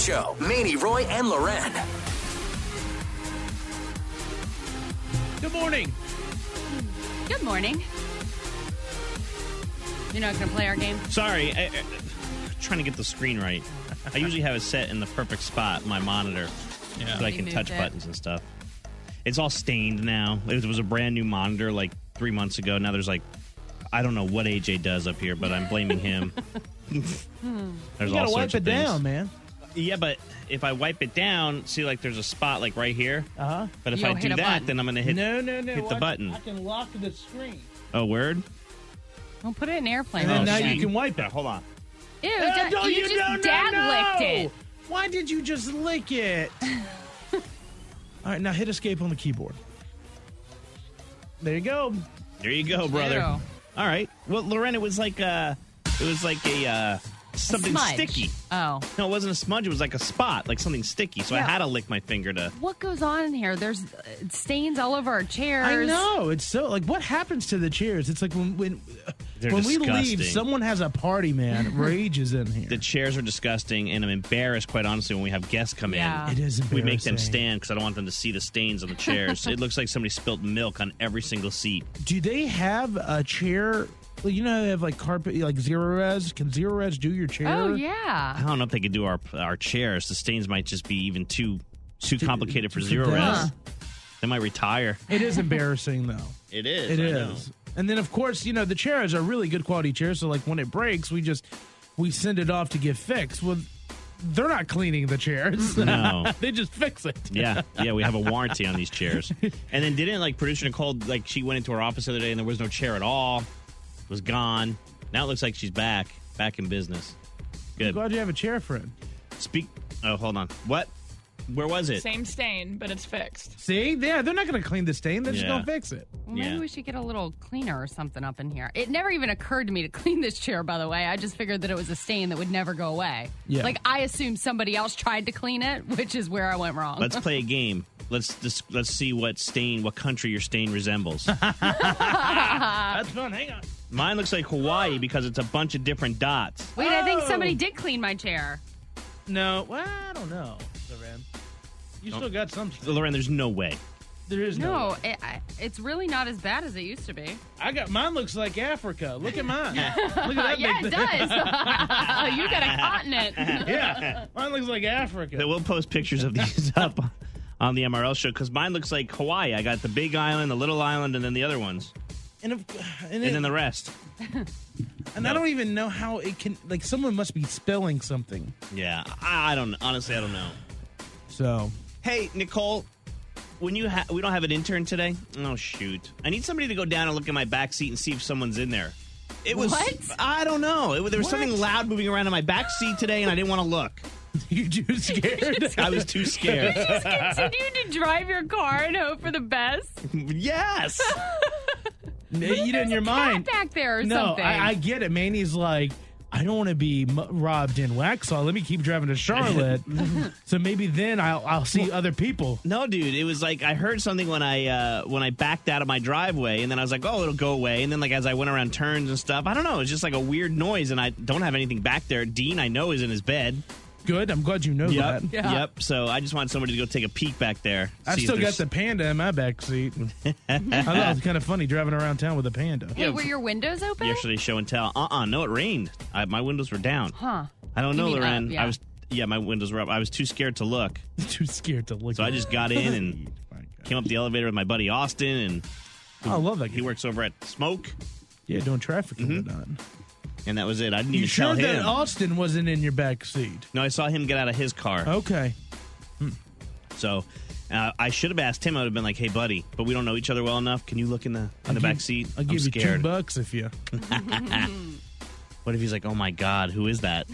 Show. Manny, Roy, and Loren. Good morning. Good morning. You're not going to play our game? Sorry, I'm trying to get the screen right. I usually have it set in the perfect spot, my monitor, so I can touch buttons and stuff. It's all stained now. It was a brand new monitor like 3 months ago. Now there's like, I don't know what AJ does up here, but I'm blaming him. There's You gotta wipe it down, man. Yeah, but if I wipe it down, see, like there's a spot like right here. Uh-huh. But if You'll I hit do a that, button. then I'm going to hit No. hit the button. I can lock the screen. Oh, word? Well, put it in airplane. And then Oh, now shit. you can wipe it. Hold on. Ew, No, you just dad licked it. Why did you just lick it? All right, now hit escape on the keyboard. There you go. There you go, brother. Ew. All right. Well, Loren, it was like a something Smudge. sticky. Oh. No, it wasn't a smudge. It was like a spot, like something sticky. So I Yeah. had to lick my finger to. What goes on in here? There's stains all over our chairs. I know. It's so, like, what happens to the chairs? It's like when They're we leave, disgusting. someone has a party, man. Rage is in here. The chairs are disgusting, and I'm embarrassed, quite honestly, when we have guests come Yeah. It is in. We make them embarrassing. stand because I don't want them to see the stains on the chairs. It looks like somebody spilled milk on every single seat. Do they have a chair? Well, you know, how they have like carpet, like Zero Res. Can Zero Res do your chair? Oh, I yeah. don't know if they could do our chairs. The stains might just be even too complicated for Zero Huh. Res. They might retire. It is embarrassing, though. It is. It I know. is. And then, of course, you know, the chairs are really good quality chairs. So, like, when it breaks, we send it off to get fixed. Well, they're not cleaning the chairs. No. They just fix it. Yeah, we have a warranty on these chairs. And then didn't, like, producer Nicole, like, she went into her office the other day and there was no chair at all. It was gone. Now it looks like she's back in business. I'm Good. glad you have a chair friend. Oh, hold on. What? Where was it? Same stain, but it's fixed. See? Yeah, they're not going to clean the stain. They're just Yeah. going to fix it. Well, maybe Yeah. we should get a little cleaner or something up in here. It never even occurred to me to clean this chair, by the way. I just figured that it was a stain that would never go away. Yeah. Like, I assumed somebody else tried to clean it, which is where I went wrong. Let's play a game. Let's see what country your stain resembles. That's fun. Hang on. Mine looks like Hawaii because it's a bunch of different dots. Wait, I think Oh. somebody did clean my chair. No, well, I don't know, Loren. You still got some. Loren, there's no way. There is no. No, it's really not as bad as it used to be. I got mine. Looks like Africa. Look at mine. Look at that. Yeah, big it thing. does. You got a continent. Yeah, mine looks like Africa. We'll post pictures of these up on the MRL show because mine looks like Hawaii. I got the big island, the little island, and then the other ones. And And then the rest. I don't even know how it can. Like, someone must be spilling something. Yeah, I don't. Honestly, I don't know. So, Hey, Nicole, when we don't have an intern today. Oh shoot! I need somebody to go down and look at my back seat and see if someone's in there. It was. What? I don't know. There was something loud moving around in my back seat today, and I didn't want to look. you too scared? I was too scared. Just continue to drive your car and hope for the best. Yes. You did in your mind. Back there or No, something. I get it. Manny's like, I don't want to be robbed in Waxhaw. Let me keep driving to Charlotte. So maybe then I'll see other people. No, dude. It was like I heard something when I backed out of my driveway, and then I was like, "Oh, it'll go away." And then, like as I went around turns and stuff, I don't know. It's just like a weird noise, and I don't have anything back there. Dean, I know, is in his bed. Good. I'm glad you know Yep. that. Yeah. Yep. So I just want somebody to go take a peek back there. I still got the panda in my back seat. I thought it was kind of funny driving around town with a panda. Hey, were your windows open? Yesterday show and tell. No, it rained. My windows were down. Huh. I don't know, You mean Loren. up, yeah. I was. Yeah, my windows were up. I was too scared to look, Too scared to look. so I just got in and came up the elevator with my buddy Austin, and I love that. he works over at Smoke, Yeah, doing traffic and whatnot. and that was it. I didn't You even sure tell that him. Austin wasn't in your back seat? No, I saw him get out of his car. Okay. So I should have asked him. I would have been like, "Hey, buddy, but we don't know each other well enough. Can you look in the back seat? I'll I'm give you scared." $2 if you. What if he's like, "Oh my God, who is that?"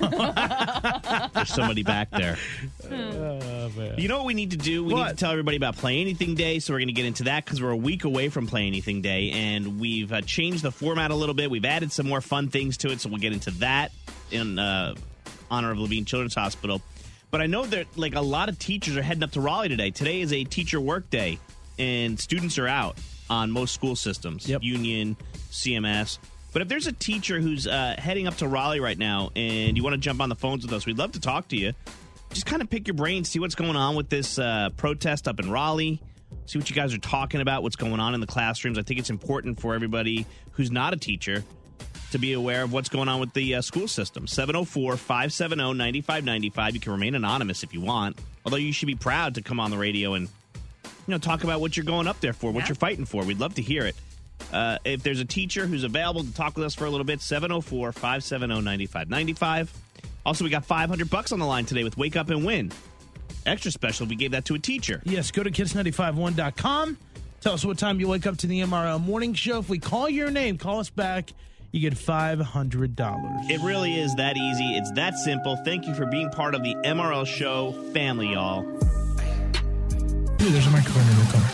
There's somebody back there. Oh, man. You know what we need to do? We need to What? tell everybody about Play Anything Day, so we're going to get into that because we're a week away from Play Anything Day, and we've changed the format a little bit. We've added some more fun things to it, so we'll get into that in honor of Levine Children's Hospital. But I know that like a lot of teachers are heading up to Raleigh today. Today is a teacher work day, and students are out on most school systems, Yep. Union, CMS. But if there's a teacher who's heading up to Raleigh right now and you want to jump on the phones with us, we'd love to talk to you. just kind of pick your brain, see what's going on with this protest up in Raleigh, see what you guys are talking about, what's going on in the classrooms. I think it's important for everybody who's not a teacher to be aware of what's going on with the school system. 704-570-9595. You can remain anonymous if you want, although you should be proud to come on the radio and talk about what you're going up there for, what you're fighting for. We'd love to hear it. If there's a teacher who's available to talk with us for a little bit, 704-570-9595. Also, we got $500 on the line today with Wake Up and Win. Extra special, we gave that to a teacher. Yes, go to kiss951.com. Tell us what time you wake up to the MRL Morning Show. If we call your name, call us back. You get $500. It really is that easy. It's that simple. Thank you for being part of the MRL Show family, y'all. Ooh, there's a microphone in the car.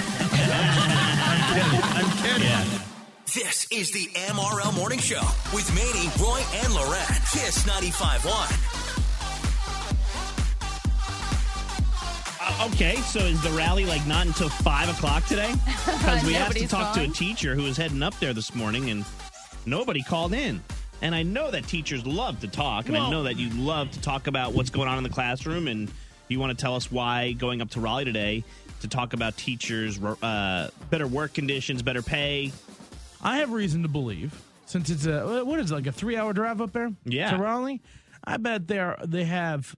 I'm kidding. Yeah. This is the MRL Morning Show with Manny, Roy, and Loren. Kiss 95.1. Okay, so is the rally not until 5 o'clock today? Because we have to talk to a teacher who was heading up there this morning, and nobody called in. And I know that teachers love to talk, and I know that you love to talk about what's going on in the classroom, and you want to tell us why going up to Raleigh today to talk about teachers, better work conditions, better pay. I have reason to believe, since it's a 3-hour drive up there to Raleigh, I bet they have,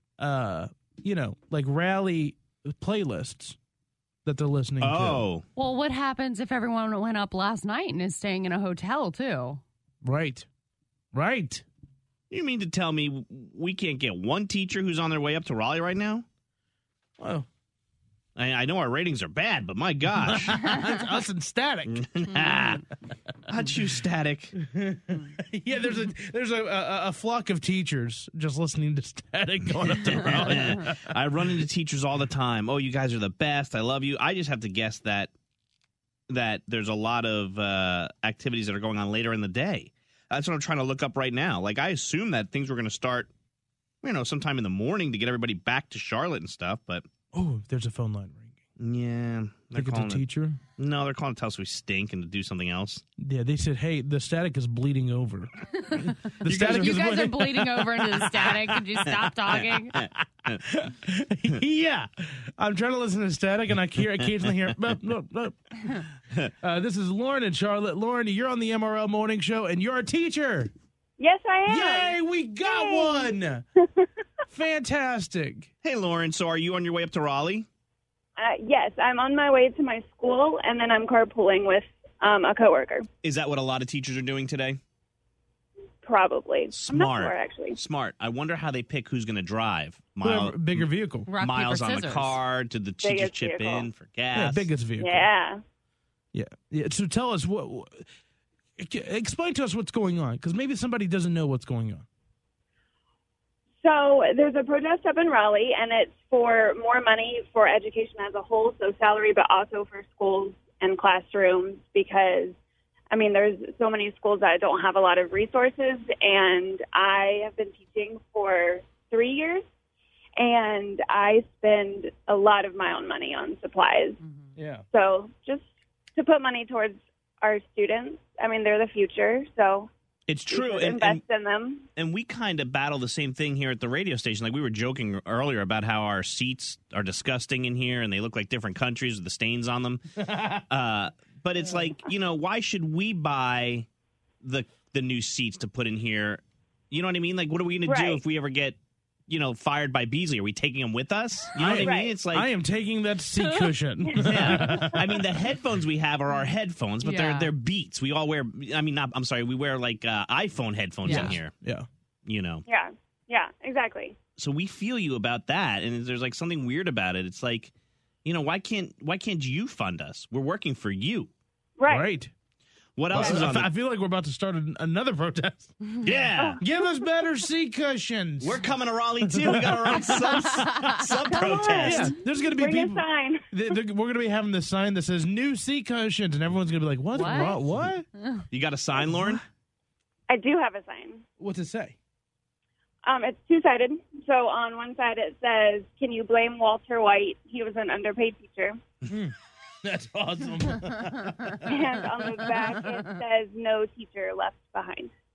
rally playlists that they're listening to. Well, what happens if everyone went up last night and is staying in a hotel, too? Right. You mean to tell me we can't get one teacher who's on their way up to Raleigh right now? Well, I know our ratings are bad, but my gosh. That's us and Static. Not you, Static. Yeah, there's a flock of teachers just listening to Static going up to Raleigh. I run into teachers all the time. Oh, you guys are the best. I love you. I just have to guess that there's a lot of activities that are going on later in the day. That's what I'm trying to look up right now. I assume that things were going to start, sometime in the morning to get everybody back to Charlotte and stuff, but... Oh, there's a phone line ringing. Yeah. Think it's a teacher? No, they're calling to tell us we stink and to do something else. Yeah, they said, hey, the Static is bleeding over. You guys are bleeding over into the Static. Could you stop talking? Yeah. I'm trying to listen to Static, and I occasionally hear, this is Lauren in Charlotte. Lauren, you're on the MRL Morning Show, and you're a teacher. Yes, I am. Yay, we got one. Fantastic. Hey, Lauren, so are you on your way up to Raleigh? Yes, I'm on my way to my school, and then I'm carpooling with a coworker. Is that what a lot of teachers are doing today? Probably. Smart. I'm not sure, actually. Smart. I wonder how they pick who's going to drive. Bigger vehicle. Rock, miles paper, on the car. Did the teachers chip vehicle. in for gas? Yeah, biggest vehicle. Yeah. Yeah. So tell us, explain to us what's going on, because maybe somebody doesn't know what's going on. So there's a protest up in Raleigh, and it's for more money for education as a whole, so salary, but also for schools and classrooms, because, there's so many schools that don't have a lot of resources, and I have been teaching for 3 years, and I spend a lot of my own money on supplies. Mm-hmm. Yeah. So just to put money towards our students, they're the future, so... It's true. Invest in them. And we kind of battle the same thing here at the radio station. We were joking earlier about how our seats are disgusting in here and they look like different countries with the stains on them. But it's why should we buy the new seats to put in here? You know what I mean? What are we going to do if we ever get, fired by Beasley? Are we taking them with us? You know what I mean? It's I am taking that seat cushion. Yeah. The headphones we have are our headphones, but they're Beats. We all wear, we wear iPhone headphones in here. Yeah. Yeah, exactly. So we feel you about that, and there's something weird about it. It's why can't you fund us? We're working for you. Right. What else is on I feel like we're about to start another protest. Yeah. Give us better seat cushions. We're coming to Raleigh, too. We got our own sub-protest. Yeah. There's going to be Bring people. a sign. We're going to be having this sign that says new seat cushions, and everyone's going to be like, what? What? You got a sign, Lauren? I do have a sign. What's it say? It's two-sided. So on one side it says, "Can you blame Walter White? He was an underpaid teacher." That's awesome. And on the back it says, "No teacher left behind."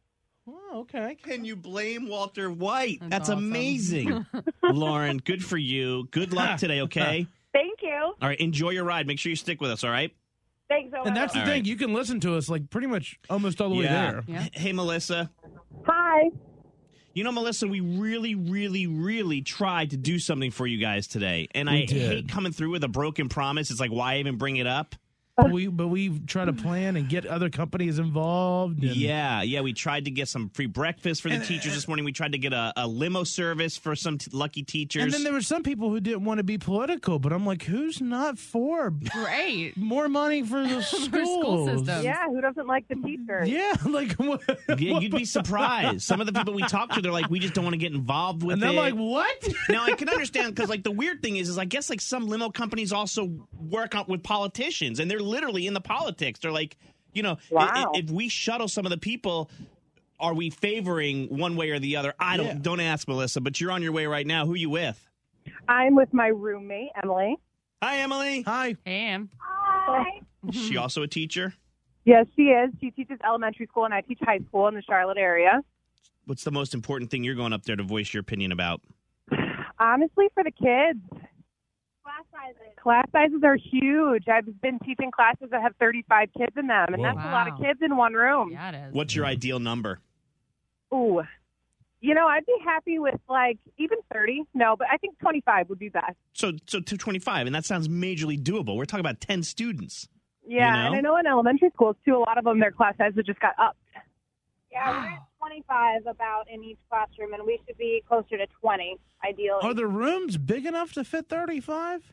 Oh, okay. Can you blame Walter White? That's awesome. amazing. Lauren, good for you. Good luck today, okay? Thank you. All right, enjoy your ride. Make sure you stick with us, all right? Thanks so much. And that's the All thing. right. You can listen to us like pretty much almost all the way there. Yeah. Hey, Melissa. Hi. You know, Melissa, we really, really, really tried to do something for you guys today. And I did. hate coming through with a broken promise. It's like, why even bring it up? But we try to plan and get other companies involved. And Yeah. We tried to get some free breakfast for the teachers this morning. We tried to get a limo service for some lucky teachers. And then there were some people who didn't want to be political, but I'm like, who's not for Great. more money for the schools? For school systems. Yeah, who doesn't like the teacher? Yeah, like what? Yeah, you'd be surprised. Some of the people we talked to, they're like, we just don't want to get involved with And it. I'm like, what? Now, I can understand because, like, the weird thing is I guess, like, some limo companies also work out with politicians, and they're literally in the politics. They're like, you know, Wow. if we shuttle some of the people, are we favoring one way or the other? I don't. Yeah. Don't ask, Melissa, but you're on your way right now. Who you with? I'm with my roommate, Emily. Hi, Emily. Hi. Am. Hi. Is she also a teacher? Yes, she is. She teaches elementary school, and I teach high school in the Charlotte area. What's the most important thing you're going up there to voice your opinion about? Honestly, for the kids. Class sizes. Class sizes are huge. I've been teaching classes that have 35 kids in them, and Whoa. that's a lot of Wow. kids in one room. Yeah, it is. What's your ideal number? Ooh. You know, I'd be happy with, like, even 30. No, but I think 25 would be best. So 225, and that sounds majorly doable. We're talking about 10 students. Yeah, You know? and I know in elementary schools, too, a lot of them, their class sizes just got upped. Yeah, we're at 25 about in each classroom, and we should be closer to 20, ideally. Are the rooms big enough to fit 35?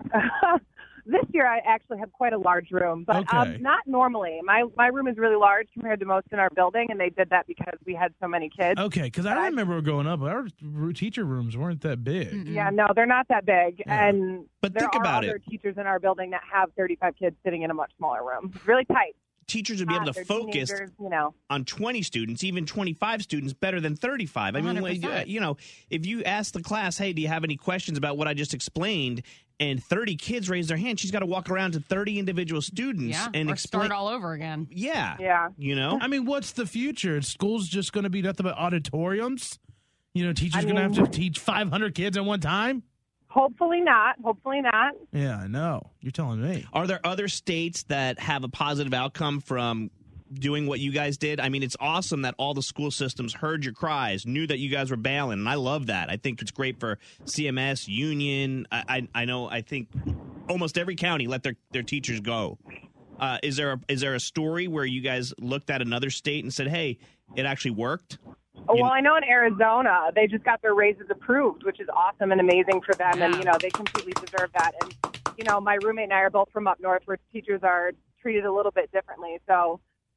This year, I actually have quite a large room, but Okay. not normally. My room is really large compared to most in our building, and they did that because we had so many kids. Okay, because I remember growing up, our teacher rooms weren't that big. Mm-mm. Yeah, no, they're not that big, Yeah. and But there think are about other it. teachers in our building that have 35 kids sitting in a much smaller room. It's really tight. Teachers would be able to They're focus teenagers, you know. on 20 students, even 25 students, better than 35. I mean, 100%. you know, if you ask the class, hey, do you have any questions about what I just explained, and 30 kids raise their hand, she's got to walk around to 30 individual students Yeah, and or explain. start all over again. Yeah. Yeah. You know? I mean, what's the future? Is school's just going to be nothing but auditoriums? You know, teachers I going to mean- have to teach 500 kids at one time? Hopefully not. Hopefully not. Yeah, I know. You're telling me. Are there other states that have a positive outcome from doing what you guys did? I mean, it's awesome that all the school systems heard your cries, knew that you guys were bailing, and I love that. I think it's great for CMS, Union. I know, I think almost every county let their teachers go. Is there a story where you guys looked at another state and said, hey, it actually worked? Well, I know in Arizona, they just got their raises approved, which is awesome and amazing for them. And, you know, they completely deserve that. And, you know, my roommate and I are both from up north where teachers are treated a little bit differently. So,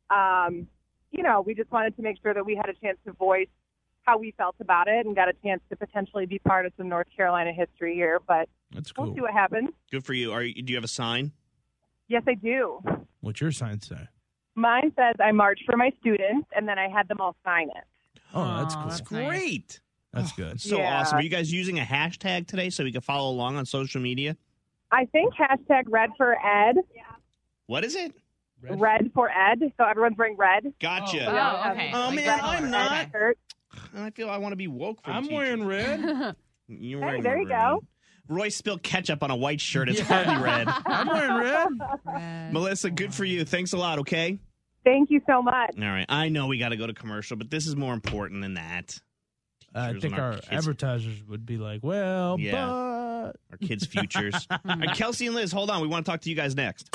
you know, we just wanted to make sure that we had a chance to voice how we felt about it and got a chance to potentially be part of some North Carolina history here. But That's cool. we'll see what happens. Good for you. Do you have a sign? Yes, I do. What's your sign say? Mine says I marched for my students, and then I had them all sign it. Oh, that's Aw, cool. that's Great. That's good. So Yeah. awesome. Are you guys using a hashtag today so we can follow along on social media? I think hashtag red for ed. What is it? Red for ed. So everyone's wearing red. Gotcha. We all have okay. Oh, Like man, red I'm color. not. Okay. shirt. I feel I want to be woke for I'm teachers. wearing red. You're Hey, wearing there you red. go. Roy spilled ketchup on a white shirt. It's hardly red. I'm wearing red. Red. Melissa, good for you. Thanks a lot, okay? Thank you so much. All right. I know we got to go to commercial, but this is more important than that. I Teachers think and our kids, advertisers would be like, well, Yeah. but. our kids' futures. All right, Kelsey and Liz, hold on. We want to talk to you guys next.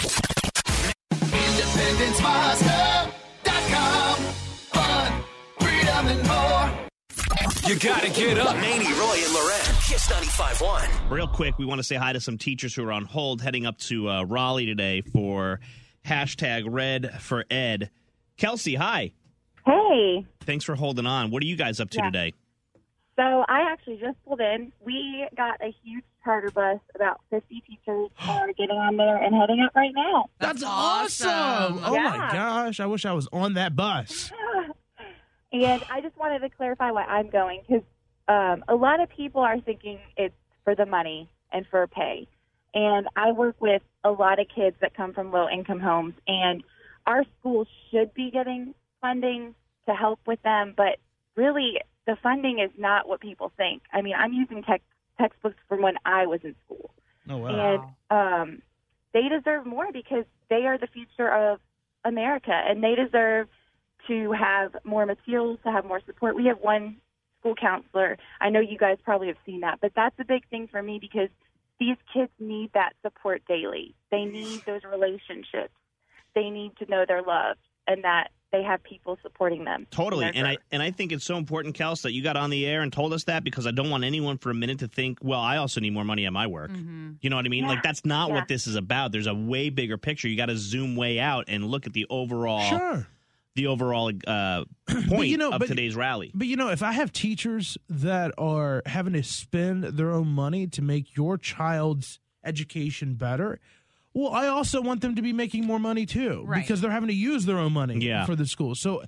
IndependenceMaster.com. Fun, freedom, and more. You gotta get up. Manny, Roy, and Loren. Kiss 95.1. Real quick, we want to say hi to some teachers who are on hold heading up to Raleigh today for hashtag Red for Ed. Kelsey, hi. Hey, Thanks for holding on. What are you guys up to Yeah. today? so I actually just pulled in. We got a huge charter bus. About 50 teachers are getting on there and heading up right now. That's awesome. Oh, my Yeah. gosh. I wish I was on that bus. And I just wanted to clarify why I'm going because a lot of people are thinking it's for the money and for pay. And I work with a lot of kids that come from low-income homes, and our schools should be getting funding to help with them, but really the funding is not what people think. I mean, I'm using textbooks from when I was in school. Oh, wow. And they deserve more because they are the future of America, and they deserve to have more materials, to have more support. We have one school counselor. I know you guys probably have seen that, but that's a big thing for me because these kids need that support daily. They need those relationships. They need to know they're loved and that they have people supporting them. Totally. And I think it's so important, Kels, that you got on the air and told us that, because I don't want anyone for a minute to think, well, I also need more money at my work. Mm-hmm. You know what I mean? Yeah. Like, that's not what this is about. There's a way bigger picture. You got to zoom way out and look at the overall point of today's rally. But, if I have teachers that are having to spend their own money to make your child's education better, well, I also want them to be making more money, too, because they're having to use their own money for the school. So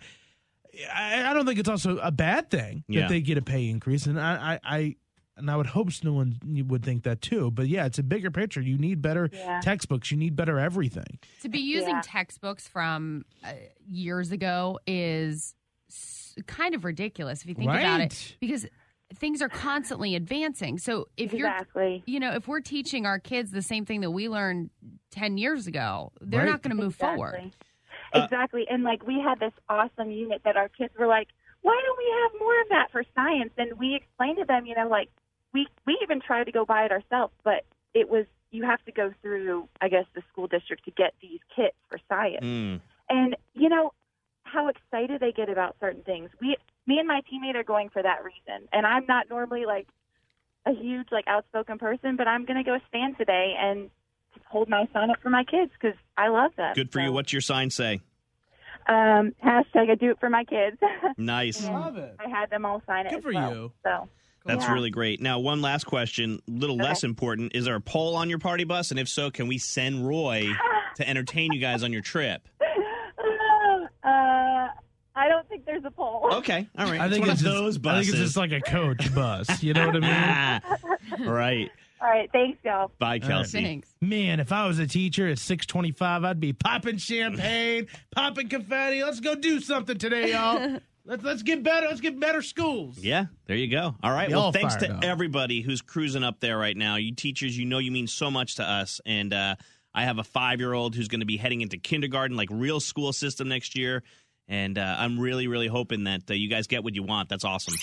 I don't think it's also a bad thing that they get a pay increase. And I would hope no one would think that, too. But, it's a bigger picture. You need better textbooks. You need better everything. To be using textbooks from years ago is kind of ridiculous if you think about it, because things are constantly advancing. So if if we're teaching our kids the same thing that we learned 10 years ago, they're not going to move forward. Exactly. And we had this awesome unit that our kids were like, why don't we have more of that for science? And we explained to them, we even tried to go buy it ourselves, but it was, you have to go through, I guess, the school district to get these kits for science. And how excited they get about certain things. Me and my teammate are going for that reason. And I'm not normally a huge outspoken person, but I'm going to go stand today and hold my sign up for my kids because I love them. Good for you. What's your sign say? Hashtag I do it for my kids. Nice. Love it. I had them all sign it. Good for you. So that's really great. Now, one last question, a little less important. Is there a poll on your party bus? And if so, can we send Roy to entertain you guys on your trip? I don't think there's a poll. Okay. All right. I think it's those buses. I think it's just like a coach bus. You know what I mean? Right. All right. Thanks, y'all. Bye, Kelsey. Thanks. Man, if I was a teacher at 6:25, I'd be popping champagne, popping confetti. Let's go do something today, y'all. Let's get better. Let's get better schools. Yeah, there you go. All right. Be well, all thanks to fired up. everybody who's cruising up there right now. You teachers, you mean so much to us. And I have a 5-year-old who's going to be heading into kindergarten, real school system next year. And I'm really, really hoping that you guys get what you want. That's awesome.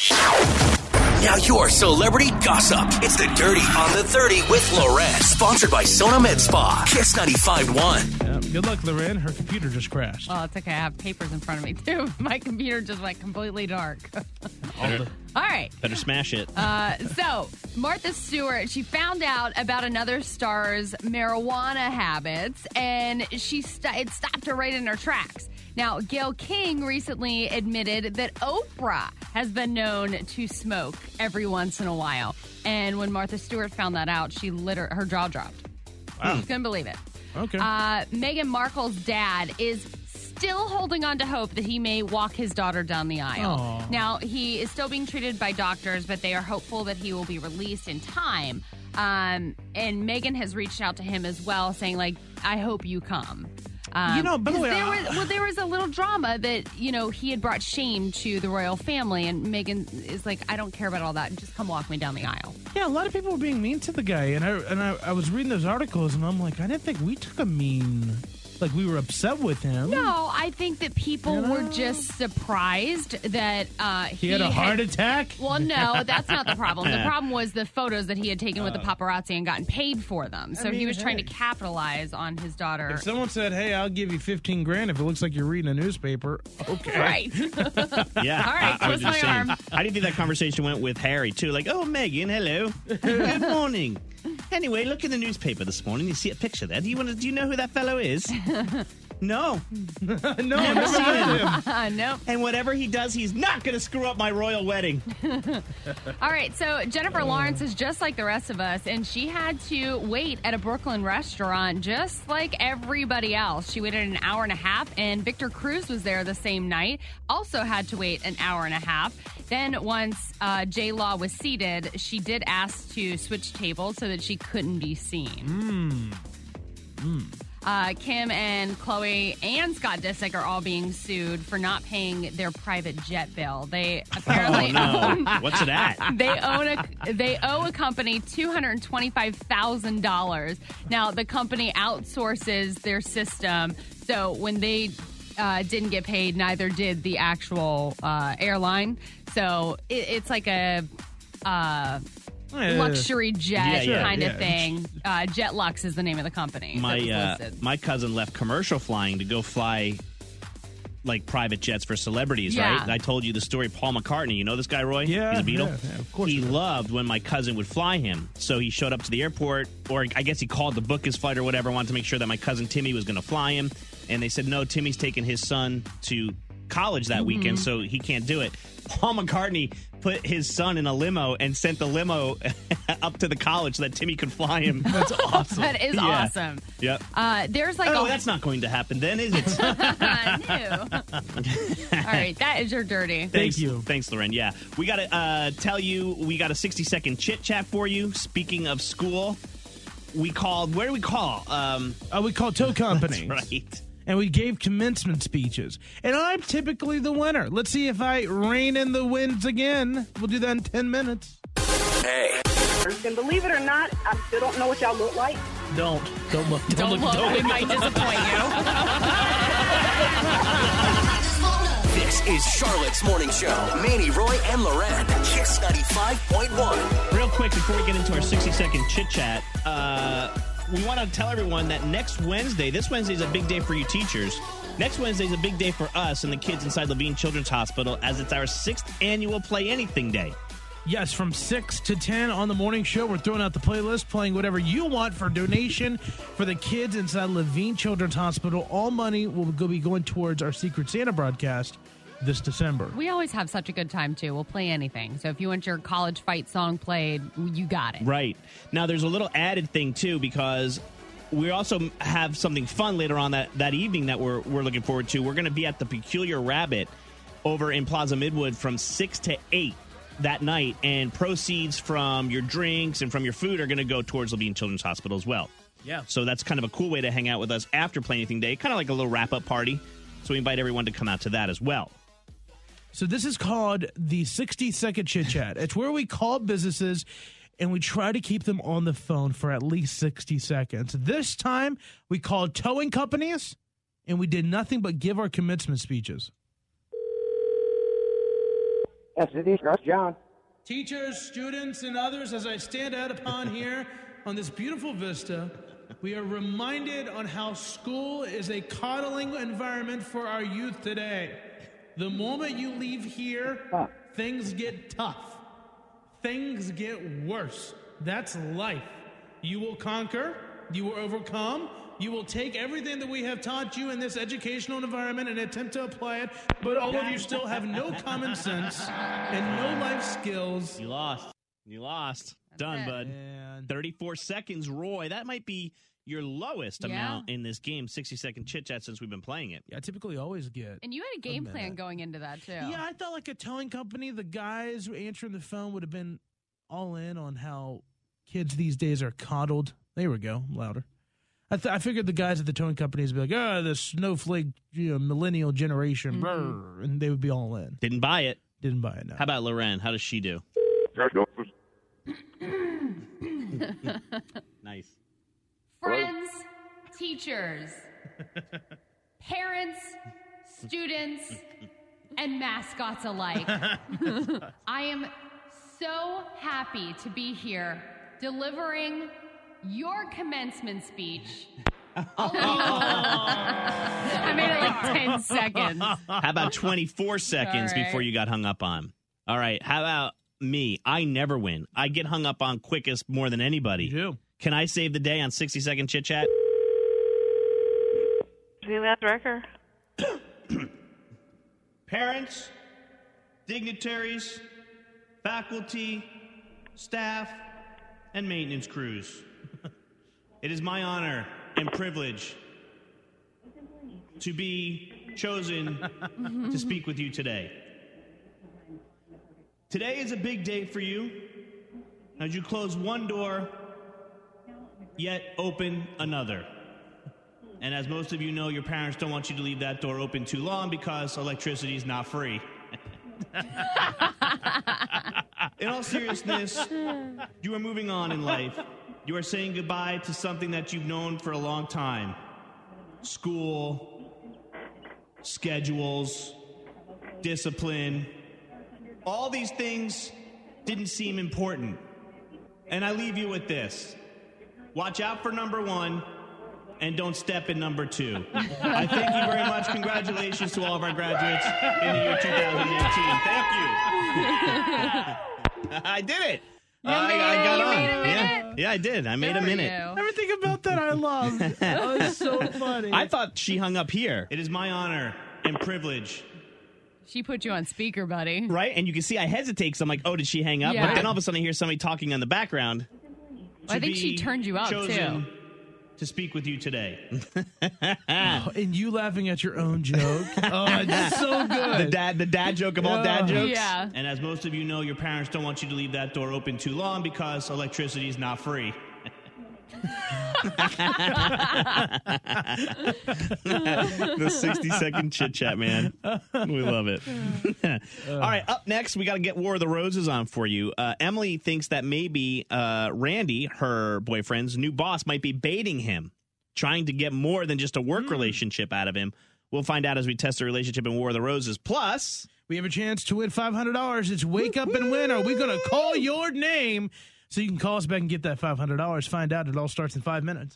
Now your celebrity gossip. It's the Dirty on the 30 with Loren. Sponsored by Sona Med Spa. Kiss 95.1. Good luck, Loren. Her computer just crashed. Well, it's okay. I have papers in front of me, too. My computer just went completely dark. All right. Better smash it. So, Martha Stewart, she found out about another star's marijuana habits, and it stopped her right in her tracks. Now, Gayle King recently admitted that Oprah has been known to smoke every once in a while. And when Martha Stewart found that out, her jaw dropped. Wow. Couldn't believe it. Okay. Meghan Markle's dad is still holding on to hope that he may walk his daughter down the aisle. Aww. Now, he is still being treated by doctors, but they are hopeful that he will be released in time. And Meghan has reached out to him as well, saying, I hope you come. By the way, there was a little drama that, he had brought shame to the royal family, and Meghan is like, I don't care about all that. Just come walk me down the aisle. Yeah, a lot of people were being mean to the guy, and I was reading those articles, and I'm like, I didn't think we took a mean. We were upset with him. No, I think that people were just surprised that he had a heart attack. Well, no, that's not the problem. The problem was the photos that he had taken with the paparazzi and gotten paid for them. So he was trying to capitalize on his daughter. If someone said, "Hey, I'll give you $15,000 if it looks like you're reading a newspaper," okay, right? Yeah. All right, twist my arm. How do you think that conversation went with Harry too? Oh, Meghan, hello, good morning. Anyway, look in the newspaper this morning. You see a picture there. Do you know who that fellow is? No. No, I never met him. Nope. And whatever he does, he's not going to screw up my royal wedding. All right, so Jennifer Lawrence is just like the rest of us, and she had to wait at a Brooklyn restaurant just like everybody else. She waited an hour and a half, and Victor Cruz was there the same night, also had to wait an hour and a half. Then once J-Law was seated, she did ask to switch tables so that she couldn't be seen. Kim and Chloe and Scott Disick are all being sued for not paying their private jet bill. They apparently What's it at? They owe a company $225,000. Now the company outsources their system, so when they didn't get paid, neither did the actual airline. So it's like a luxury jet kind of thing. JetLux is the name of the company. My cousin left commercial flying to go fly like private jets for celebrities, right? I told you the story. Paul McCartney, you know this guy, Roy? Yeah, he's a Beatle. Yeah, of course. He loved when my cousin would fly him. So he showed up to the airport, or I guess he called to book his flight or whatever, wanted to make sure that my cousin Timmy was going to fly him. And they said, no, Timmy's taking his son to college that weekend, so he can't do it. Paul McCartney put his son in a limo and sent the limo up to the college so that Timmy could fly him. That's awesome. That is awesome. Yep. There's like that's not going to happen then, is it? No. All right, that is your dirty. Thank you. Thanks, Loren. Yeah. We got to tell you, we got a 60-second chit-chat for you. Speaking of school, we called, where do we call? We called tow companies. That's right. And we gave commencement speeches. And I'm typically the winner. Let's see if I rein in the wins again. We'll do that in 10 minutes. Hey. And believe it or not, I still don't know what y'all look like. Don't look. We might disappoint you. This is Charlotte's Morning Show. Manny, Roy, and Loren. Kiss 95.1. Real quick, before we get into our 60-second chit-chat, we want to tell everyone that next Wednesday, this Wednesday is a big day for you teachers. Next Wednesday is a big day for us and the kids inside Levine Children's Hospital, as it's our 6th annual Play Anything Day. Yes, from 6 to 10 on the morning show, we're throwing out the playlist, playing whatever you want for donation for the kids inside Levine Children's Hospital. All money will be going towards our Secret Santa broadcast this December. We always have such a good time, too. We'll play anything. So if you want your college fight song played, you got it. Right. Now, there's a little added thing, too, because we also have something fun later on that evening that we're looking forward to. We're going to be at the Peculiar Rabbit over in Plaza Midwood from 6 to 8 that night, and proceeds from your drinks and from your food are going to go towards Levine Children's Hospital as well. Yeah. So that's kind of a cool way to hang out with us after Play Anything Day, kind of like a little wrap-up party. So we invite everyone to come out to that as well. So this is called the 60-second chit-chat. It's where we call businesses and we try to keep them on the phone for at least 60 seconds. This time, we called towing companies, and we did nothing but give our commencement speeches. Yes, it is, John. Teachers, students, and others, as I stand out upon here on this beautiful vista, we are reminded on how school is a coddling environment for our youth today. The moment you leave here, things get tough. Things get worse. That's life. You will conquer. You will overcome. You will take everything that we have taught you in this educational environment and attempt to apply it, but all of you still have no common sense and no life skills. You lost. Done, bud. Man. 34 seconds, Roy. That might be your lowest amount in this game, 60-second chit-chat, since we've been playing it. Yeah, I typically always get. And you had a game plan going into that, too. Yeah, I thought like a towing company, the guys answering the phone would have been all in on how kids these days are coddled. There we go, louder. I figured the guys at the towing companies would be like, the snowflake millennial generation, and they would be all in. Didn't buy it. Didn't buy it, no. How about Loren? How does she do? Nice. Friends, teachers, parents, students, and mascots alike. I am so happy to be here delivering your commencement speech. I made it like 10 seconds. How about 24 seconds before you got hung up on? All right. How about me? I never win. I get hung up on quickest more than anybody. You do. Can I save the day on 60-second chit-chat? Record. Parents, dignitaries, faculty, staff, and maintenance crews. It is my honor and privilege to be chosen to speak with you today. Today is a big day for you as you close one door, yet open another. And as most of you know, your parents don't want you to leave that door open too long because electricity is not free. In all seriousness, you are moving on in life. You are saying goodbye to something that you've known for a long time. School, schedules, discipline. All these things didn't seem important. And I leave you with this. Watch out for number 1 and don't step in number 2. I thank you very much. Congratulations to all of our graduates in the year 2018. Thank you. I did it. I got on. Yeah, I did. I made a minute. Everything about that I love. That was so funny. I thought she hung up here. It is my honor and privilege. She put you on speaker, buddy. Right? And you can see I hesitate because I'm like, oh, did she hang up? Yeah. But then all of a sudden I hear somebody talking on the background. Well, I think she turned you up, too. To speak with you today. And you laughing at your own joke. Oh, it's so good. The dad joke of all dad jokes. Yeah. And as most of you know, your parents don't want you to leave that door open too long because electricity is not free. The 60-second chit chat, man. We love it. All right, up next, we got to get War of the Roses on for you. Emily thinks that maybe Randy, her boyfriend's new boss, might be baiting him, trying to get more than just a work relationship out of him. We'll find out as we test the relationship in War of the Roses. Plus, we have a chance to win $500. It's Wake Up and Win. Are we going to call your name? So you can call us back and get that $500. Find out. It all starts in 5 minutes.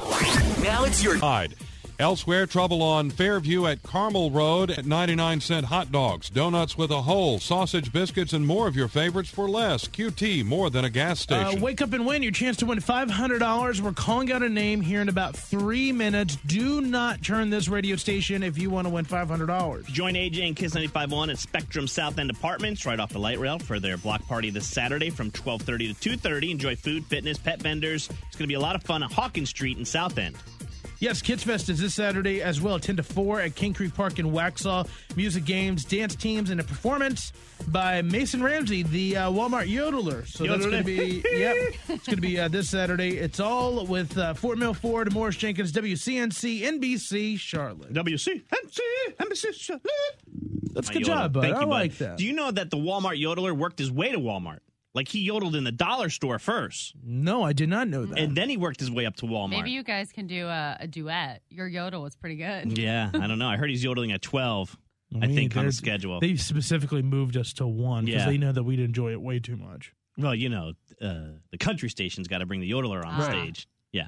Now it's your Hide. Elsewhere, trouble on Fairview at Carmel Road at 99-cent hot dogs, donuts with a hole, sausage biscuits, and more of your favorites for less. QT, more than a gas station. Wake up and win. Your chance to win $500. We're calling out a name here in about 3 minutes. Do not turn this radio station if you want to win $500. Join AJ and Kiss 95.1 at Spectrum South End Apartments right off the light rail for their block party this Saturday from 12:30 to 2:30. Enjoy food, fitness, pet vendors. It's going to be a lot of fun at Hawkins Street in South End. Yes, Kids Fest is this Saturday as well, 10 to 4 at King Creek Park in Waxhaw. Music, games, dance teams, and a performance by Mason Ramsey, the Walmart yodeler. So that's going to be, it's going to be this Saturday. It's all with Fort Mill Ford, Morris Jenkins, WCNC, NBC, Charlotte. WCNC, NBC, Charlotte. That's a good job, bud. Thank you, I like bud. that. Do you know that the Walmart yodeler worked his way to Walmart? Like, he yodeled in the dollar store first. No, I did not know that. And then he worked his way up to Walmart. Maybe you guys can do a duet. Your yodel was pretty good. Yeah, I don't know. I heard he's yodeling at 12, I think, on the schedule. They specifically moved us to 1 because they know that we'd enjoy it way too much. Well, you know, the country station's got to bring the yodeler on stage. Yeah.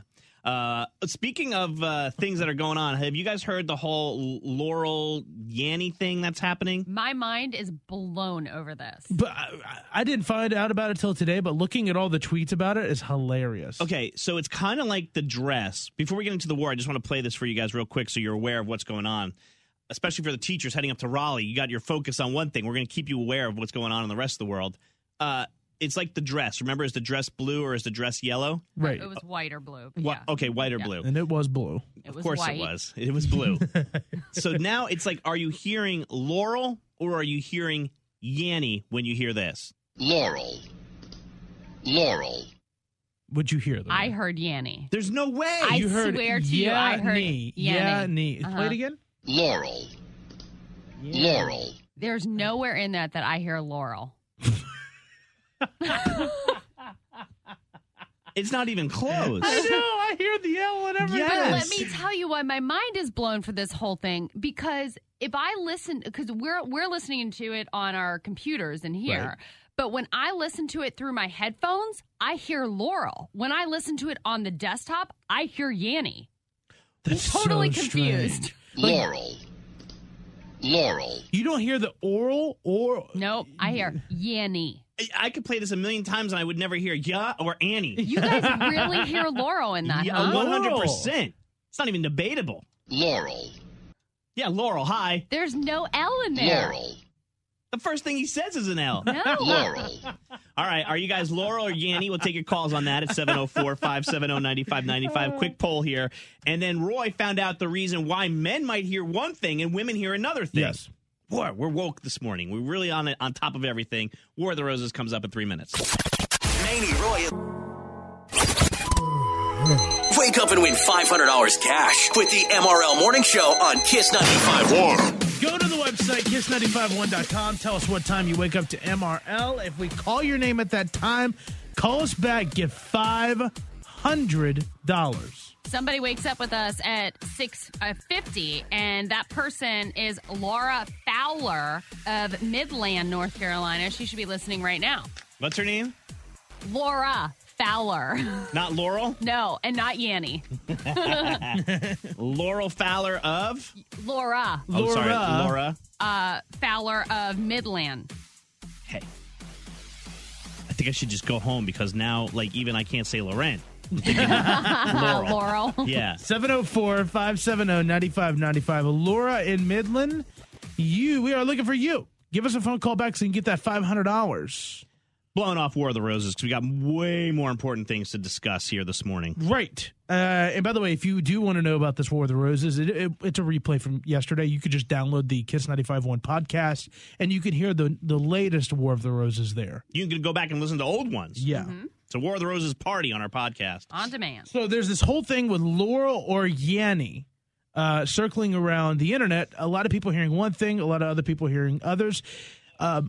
Speaking of things that are going on, have you guys heard the whole Laurel Yanny thing that's happening? My mind is blown over this. But I didn't find out about it till today, but looking at all the tweets about it is hilarious. Okay, so it's kind of like the dress. Before we get into the war, I just want to play this for you guys real quick so you're aware of what's going on, especially for the teachers heading up to Raleigh. You got your focus on one thing. We're going to keep you aware of what's going on in the rest of the world. It's like the dress. Remember, is the dress blue or is the dress yellow? Right. It was white or blue. Yeah. Okay, white or blue. And it was blue. Of course it was. It was blue. So now it's like, are you hearing Laurel or are you hearing Yanny when you hear this? Laurel. Laurel. What'd you hear? I heard Yanny. There's no way. I you heard swear to you, I heard Yanny. Yanny. Play it again. Laurel. Laurel. There's nowhere in that I hear Laurel. It's not even close. I know. I hear the L and everything. But let me tell you why my mind is blown for this whole thing. Because if I listen, because we're listening to it on our computers in here. Right. But when I listen to it through my headphones, I hear Laurel. When I listen to it on the desktop, I hear Yanny. That's totally so confused. Laurel. Laurel. You don't hear the oral or... Nope, I hear Yanny. I could play this a million times and I would never hear ya or Annie. You guys really hear Laurel in that, huh? 100%. It's not even debatable. Laurel. Yeah, Laurel, hi. There's no L in there. Laurel. The first thing he says is an L. No. Laurel. All right, are you guys Laurel or Yanny? We'll take your calls on that at 704-570-9595. Quick poll here. And then Roy found out the reason why men might hear one thing and women hear another thing. Yes. Boy, we're woke this morning. We're really on top of everything. War of the Roses comes up in 3 minutes. Manny Roy. Wake up and win $500 cash with the MRL Morning Show on Kiss 95.1. Go to the website, kiss951.com. Tell us what time you wake up to MRL. If we call your name at that time, call us back. Give $500. Somebody wakes up with us at 6:50, and that person is Laura Fowler of Midland, North Carolina. She should be listening right now. What's her name? Laura Fowler. Not Laurel? No, and not Yanni. Laurel Fowler of? Laura. Oh, sorry, Laura. Fowler of Midland. Hey. I think I should just go home because now, even I can't say Loren. Laurel. Yeah. 704-570-9595. Laura in Midland, we are looking for you. Give us a phone call back so you can get that $500. Blowing off War of the Roses because we got way more important things to discuss here this morning. Right. And by the way, if you do want to know about this War of the Roses, it's a replay from yesterday. You could just download the Kiss 95.1 podcast, and you can hear the latest War of the Roses there. You can go back and listen to old ones. Yeah. Mm-hmm. It's a War of the Roses party on our podcast. On demand. So there's this whole thing with Laurel or Yanni circling around the internet. A lot of people hearing one thing, a lot of other people hearing others. Laurel.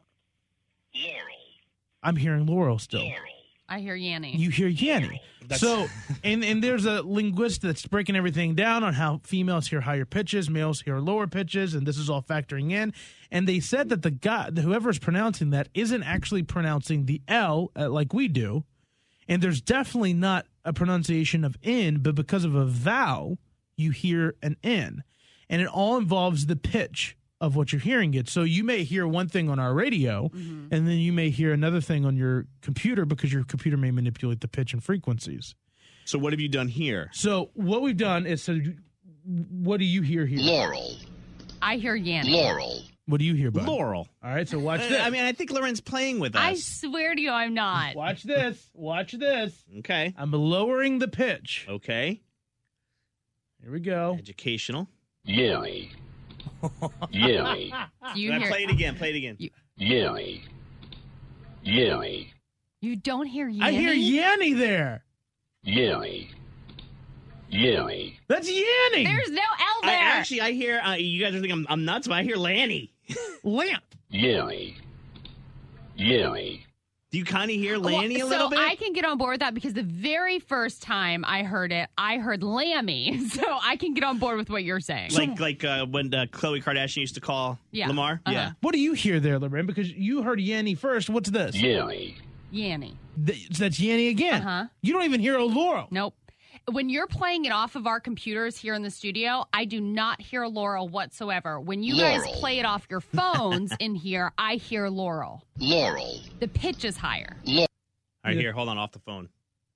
I'm hearing Laurel still. Laurel. I hear Yanni. You hear Yanni. So, and there's a linguist that's breaking everything down on how females hear higher pitches, males hear lower pitches, and this is all factoring in. And they said that the guy, whoever's pronouncing that, isn't actually pronouncing the L like we do. And there's definitely not a pronunciation of N, but because of a vowel, you hear an N. And it all involves the pitch of what you're hearing it. So you may hear one thing on our radio, and then you may hear another thing on your computer because your computer may manipulate the pitch and frequencies. So what have you done here? So what we've done is, what do you hear here? Laurel. I hear Yanni. Laurel. What do you hear, bud? Laurel. All right, so watch this. I think Loren's playing with us. I swear to you, I'm not. Watch this. Watch this. Okay. I'm lowering the pitch. Okay. Here we go. Educational. Yanni. Yanni. Play it again. Play it again. Yanni. Yanni. You don't hear Yanni? I hear Yanni there. Yanni. Yanni. That's Yanni. There's no L there. I hear, you guys are thinking I'm nuts, but I hear Lanny. Lamp. Yanni. Yanni. Do you kind of hear Lanny a little bit? So I can get on board with that because the very first time I heard it, I heard Lammy. So I can get on board with what you're saying. Like when Khloe Kardashian used to call Lamar? Uh-huh. Yeah. What do you hear there, Loren? Because you heard Yanni first. What's this? Yanni. Yanni. That's Yanni again. Uh-huh. You don't even hear a Laurel. Nope. When you're playing it off of our computers here in the studio, I do not hear Laurel whatsoever. When you guys play it off your phones in here, I hear Laurel. Laurel. The pitch is higher. All right, here, hold on, off the phone.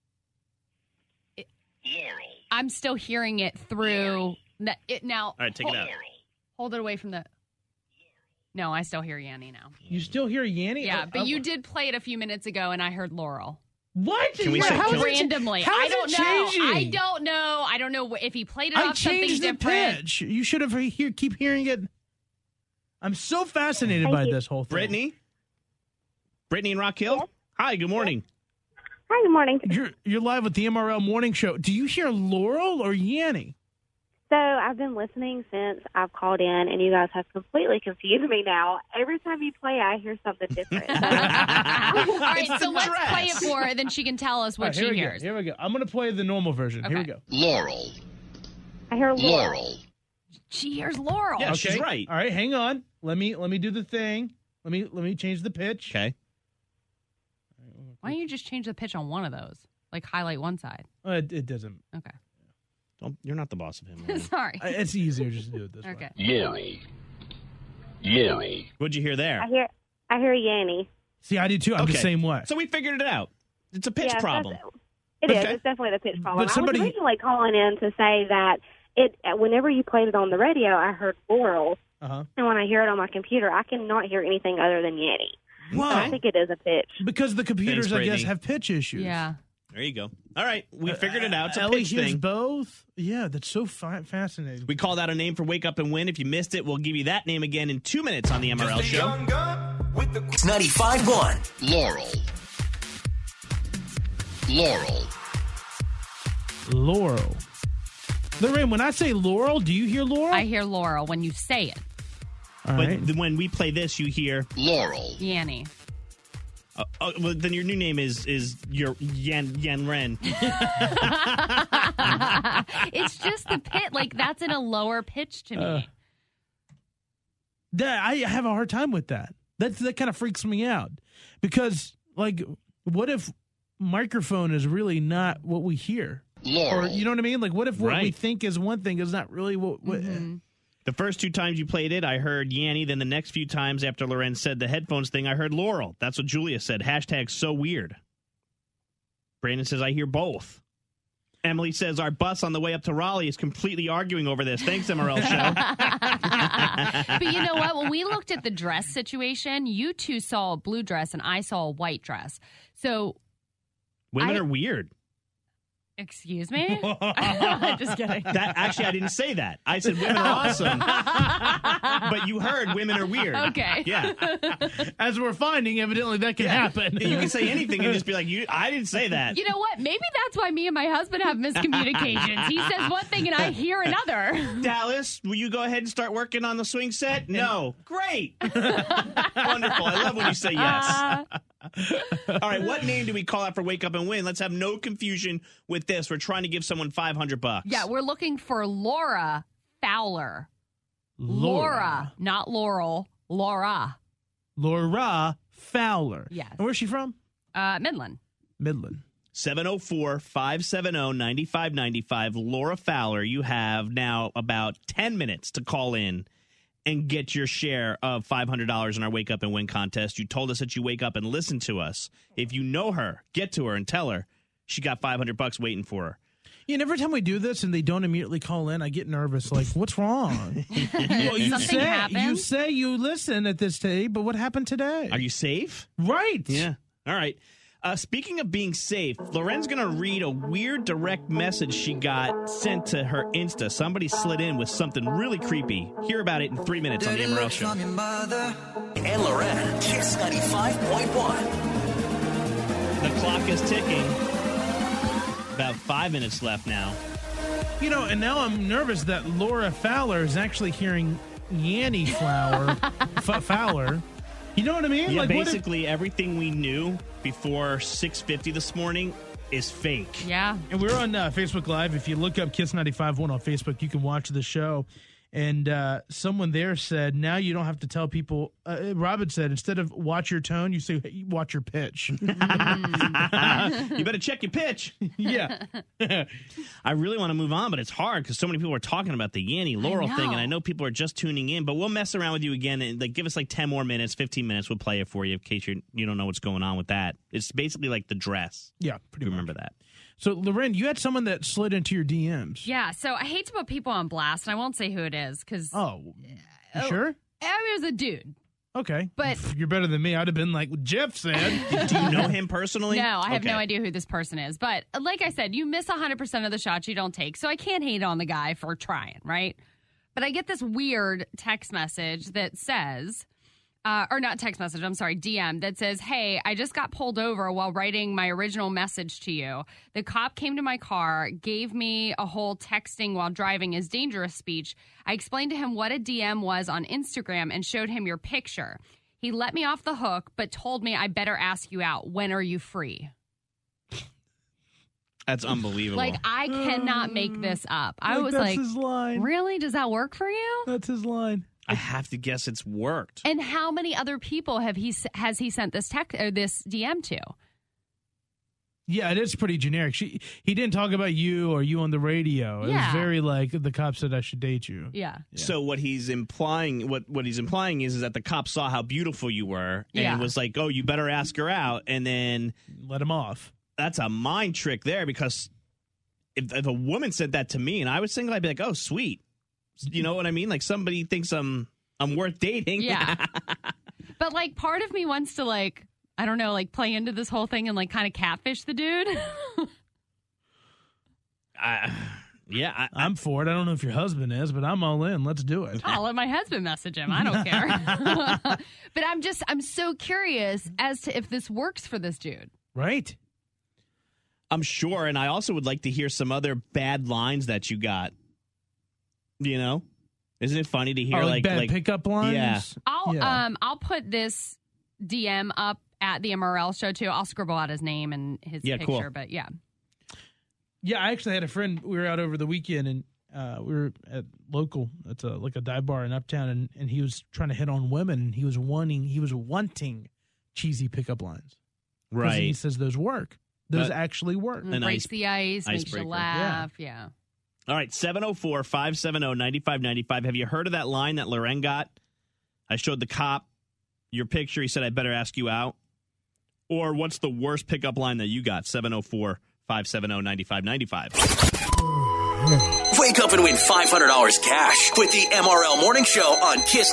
Laurel. I'm still hearing it through now. All right, take it out. Hold it away from the. No, I still hear Yanni now. You still hear Yanni? Yeah, but you did play it a few minutes ago, and I heard Laurel. What? Can we say randomly? How I is don't it know. changing? I don't know. I don't know if he played it off something changed the different. pitch. You should have keep hearing it. I'm so fascinated by this whole thing. Brittany and Rock Hill? Yes. Hi, good morning. Hi, good morning. You're live with the MRL Morning Show. Do you hear Laurel or Yanni? So I've been listening since I've called in, and you guys have completely confused me now. Every time you play, I hear something different. All right, so let's play it for her, then she can tell us what she hears. Here we go. I'm going to play the normal version. Okay. Here we go. Laurel. I hear Laurel. Laurel. She hears Laurel. Yeah, she's right. All right, hang on. Let me do the thing. Let me change the pitch. Okay. Why don't you just change the pitch on one of those? Like highlight one side. It doesn't. Okay. You're not the boss of him. Man. Sorry. It's easier just to do it this way. Okay. Yanni. Yanni. What'd you hear there? I hear Yanni. See, I do too. I'm the same way. So we figured it out. It's a pitch problem. It is. Okay. It's definitely the pitch problem. But somebody- I was originally calling in to say that whenever you played it on the radio, I heard Laurel. Uh-huh. And when I hear it on my computer, I cannot hear anything other than Yanni. Why? So I think it is a pitch. Because the computers, Thanks, I guess, Brittany. have pitch issues. Yeah. There you go. All right, we figured it out. It's a Ellie pitch hears thing. both. Yeah, that's so fascinating. We called out a name for Wake Up and Win. If you missed it, we'll give you that name again in 2 minutes on the MRL Show. 95.1. Laurel. Laurel. Laurel. Lorraine, when I say Laurel, do you hear Laurel? I hear Laurel when you say it. All right. But when we play this, you hear Laurel. Yanny. Well, then your new name is your Yan Ren. It's just the pitch. Like, that's in a lower pitch to me. I have a hard time with that. That kind of freaks me out. Because, like, what if microphone is really not what we hear? Laurel. Or, you know what I mean? Like, what if what we Right. think is one thing is not really what... The first 2 times you played it, I heard Yanny. Then the next few times after Loren said the headphones thing, I heard Laurel. That's what Julia said. Hashtag so weird. Brandon says, I hear both. Emily says, our bus on the way up to Raleigh is completely arguing over this. Thanks, MRL Show. But you know what? When we looked at the dress situation, you two saw a blue dress and I saw a white dress. So... Women are weird. Excuse me? Just kidding. Actually, I didn't say that. I said women are awesome. But you heard women are weird. Okay. Yeah. As we're finding, evidently that can happen. You can say anything and just be like, I didn't say that. You know what? Maybe that's why me and my husband have miscommunications. He says one thing and I hear another. Dallas, will you go ahead and start working on the swing set? No. Great. Wonderful. I love when you say yes. All right, what name do we call out for Wake Up and Win? Let's have no confusion with this. We're trying to give someone $500. Yeah, we're looking for Laura Fowler. Laura. Not Laurel. Laura. Laura Fowler. Yes. And where's she from? Midland. Midland. 704-570-9595. Laura Fowler, you have now about 10 minutes to call in and get your share of $500 in our Wake Up and Win contest. You told us that you wake up and listen to us. If you know her, get to her and tell her she got $500 waiting for her. Yeah, and every time we do this and they don't immediately call in, I get nervous. Like, what's wrong? you say you listen at this day, but what happened today? Are you safe? Right. Yeah. All right. Speaking of being safe, Loren's going to read a weird direct message she got sent to her Insta. Somebody slid in with something really creepy. Hear about it in 3 minutes on the MRL Show. And Loren, Kiss 95.1. The clock is ticking. About 5 minutes left now. You know, and now I'm nervous that Laura Fowler is actually hearing Yanny Fowler. You know what I mean? Yeah, like, basically everything we knew before 6:50 this morning is fake. Yeah. And we're on Facebook Live. If you look up Kiss 95.1 on Facebook, you can watch the show. And someone there said, now you don't have to tell people. Robin said, instead of watch your tone, you say, hey, watch your pitch. You better check your pitch. Yeah. I really want to move on, but it's hard because so many people are talking about the Yanny Laurel thing, and I know people are just tuning in. But we'll mess around with you again. And give us like 10 more minutes, 15 minutes. We'll play it for you in case you don't know what's going on with that. It's basically like the dress. Yeah, pretty much. Remember that. So, Loren, you had someone that slid into your DMs. Yeah, so I hate to put people on blast, and I won't say who it is because... Oh, you sure? I mean, it was a dude. Okay. But you're better than me. I'd have been like, Jeff said. Do you know him personally? No, I have no idea who this person is. But like I said, you miss 100% of the shots you don't take. So I can't hate on the guy for trying, right? But I get this weird text message that says, or not text message, I'm sorry, DM, that says, hey, I just got pulled over while writing my original message to you. The cop came to my car, gave me a whole texting while driving is dangerous speech. I explained to him what a DM was on Instagram and showed him your picture. He let me off the hook, but told me I better ask you out. When are you free? That's unbelievable. Like, I cannot make this up. I was that's like, his line. Really? Does that work for you? That's his line. I have to guess it's worked. And how many other people has he sent this text or this DM to? Yeah, it is pretty generic. He didn't talk about you or you on the radio. It was very like the cop said I should date you. Yeah. So what he's implying, what he's implying is that the cop saw how beautiful you were and was like, "Oh, you better ask her out," and then let him off. That's a mind trick there because if a woman said that to me and I was single, I'd be like, "Oh, sweet." You know what I mean? Like somebody thinks I'm worth dating. Yeah. But like part of me wants to like, I don't know, like play into this whole thing and like kind of catfish the dude. I'm for it. I don't know if your husband is, but I'm all in. Let's do it. I'll let my husband message him. I don't care. But I'm so curious as to if this works for this dude. Right. I'm sure, and I also would like to hear some other bad lines that you got. You know? Isn't it funny to hear bad pickup lines? Yeah. I'll put this DM up at the MRL show too. I'll scribble out his name and his picture, cool. but yeah. Yeah, I actually had a friend. We were out over the weekend, and we were at local. It's like a dive bar in Uptown, and he was trying to hit on women. And he was wanting cheesy pickup lines. Right. He says those work. Those actually work. Breaks the ice, makes you laugh. Yeah. All right, 704-570-9595. Have you heard of that line that Loren got? I showed the cop your picture. He said, I better ask you out. Or what's the worst pickup line that you got? 704-570-9595. Wake up and win $500 cash with the MRL Morning Show on Kiss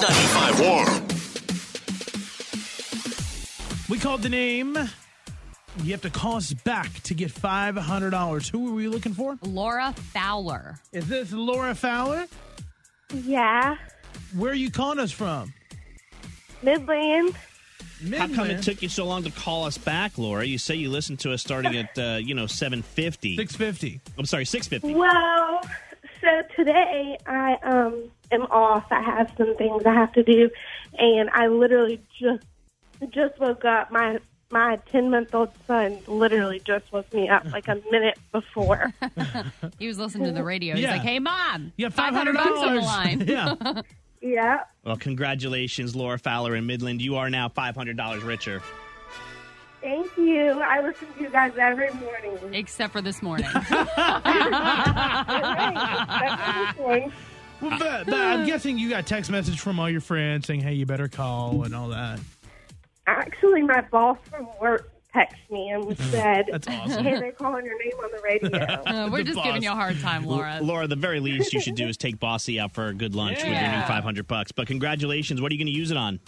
95.1. We called the name. You have to call us back to get $500. Who were we looking for? Laura Fowler. Is this Laura Fowler? Yeah. Where are you calling us from? Midland. How come it took you so long to call us back, Laura? You say you listened to us starting at, 7:50. 6:50. I'm sorry, 6:50. Well, so today I am off. I have some things I have to do, and I literally just woke up. My 10-month-old son literally just woke me up like a minute before. He was listening to the radio. He's Yeah. like, hey, Mom, Yeah, $500 on the line. Yeah. Yeah. Well, congratulations, Laura Fowler in Midland. You are now $500 richer. Thank you. I listen to you guys every morning. Except for this morning. Well, but I'm guessing you got text message from all your friends saying, hey, you better call and all that. Actually, my boss from work texted me and said, That's awesome. hey, they're calling your name on the radio. We're just giving you a hard time, Laura. Laura, the very least you should do is take Bossy out for a good lunch with your new $500. But congratulations. What are you going to use it on?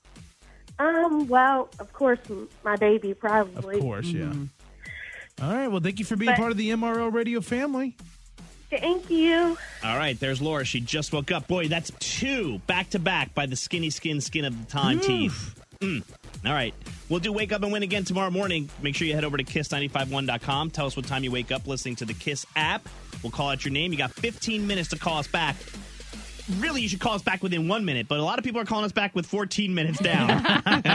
Well, of course, my baby probably. Of course, yeah. All right. Well, thank you for being part of the MRL radio family. Thank you. All right, there's Laura. She just woke up. Boy, that's 2 back-to-back by the skin of the time teeth. All right. We'll do Wake Up and Win again tomorrow morning. Make sure you head over to kiss951.com. Tell us what time you wake up listening to the Kiss app. We'll call out your name. You got 15 minutes to call us back. Really, you should call us back within 1 minute, but a lot of people are calling us back with 14 minutes down. All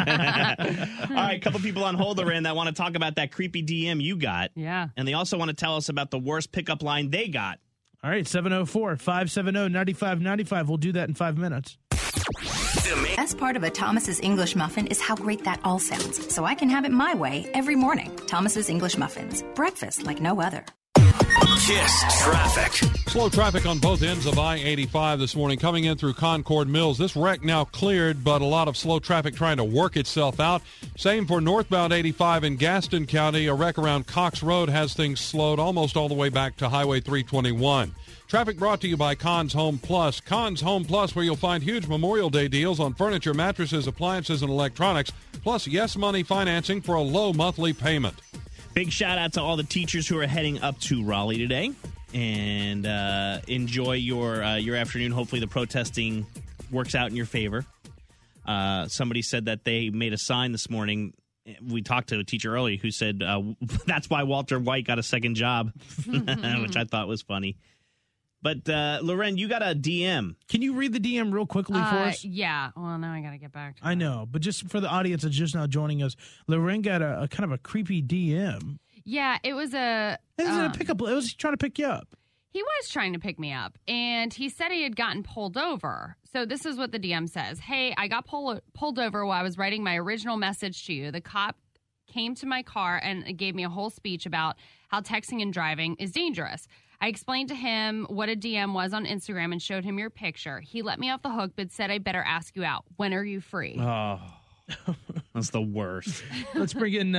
right, a couple people on hold, Loren, that want to talk about that creepy DM you got. Yeah. And they also want to tell us about the worst pickup line they got. All right, 704-570-9595. We'll do that in 5 minutes. The best part of a Thomas's English muffin is how great that all sounds. So I can have it my way every morning. Thomas's English muffins. Breakfast like no other. Kiss traffic. Slow traffic on both ends of I-85 this morning coming in through Concord Mills. This wreck now cleared, but a lot of slow traffic trying to work itself out. Same for northbound 85 in Gaston County. A wreck around Cox Road has things slowed almost all the way back to Highway 321. Traffic brought to you by Conn's Home Plus. Conn's Home Plus, where you'll find huge Memorial Day deals on furniture, mattresses, appliances, and electronics, plus yes money financing for a low monthly payment. Big shout out to all the teachers who are heading up to Raleigh today, and enjoy your afternoon. Hopefully the protesting works out in your favor. Somebody said that they made a sign this morning. We talked to a teacher earlier who said that's why Walter White got a second job, which I thought was funny. But, Loren, you got a DM. Can you read the DM real quickly for us? Yeah. Well, now I got to get back to I know, but just for the audience that's just now joining us, Loren got a kind of a creepy DM. Yeah, it was a... It was a pickup. It was trying to pick you up. He was trying to pick me up, and he said he had gotten pulled over. So this is what the DM says. Hey, I got pulled over while I was writing my original message to you. The cop came to my car and gave me a whole speech about how texting and driving is dangerous. I explained to him what a DM was on Instagram and showed him your picture. He let me off the hook, but said I better ask you out. When are you free? Oh, that's the worst. Let's bring in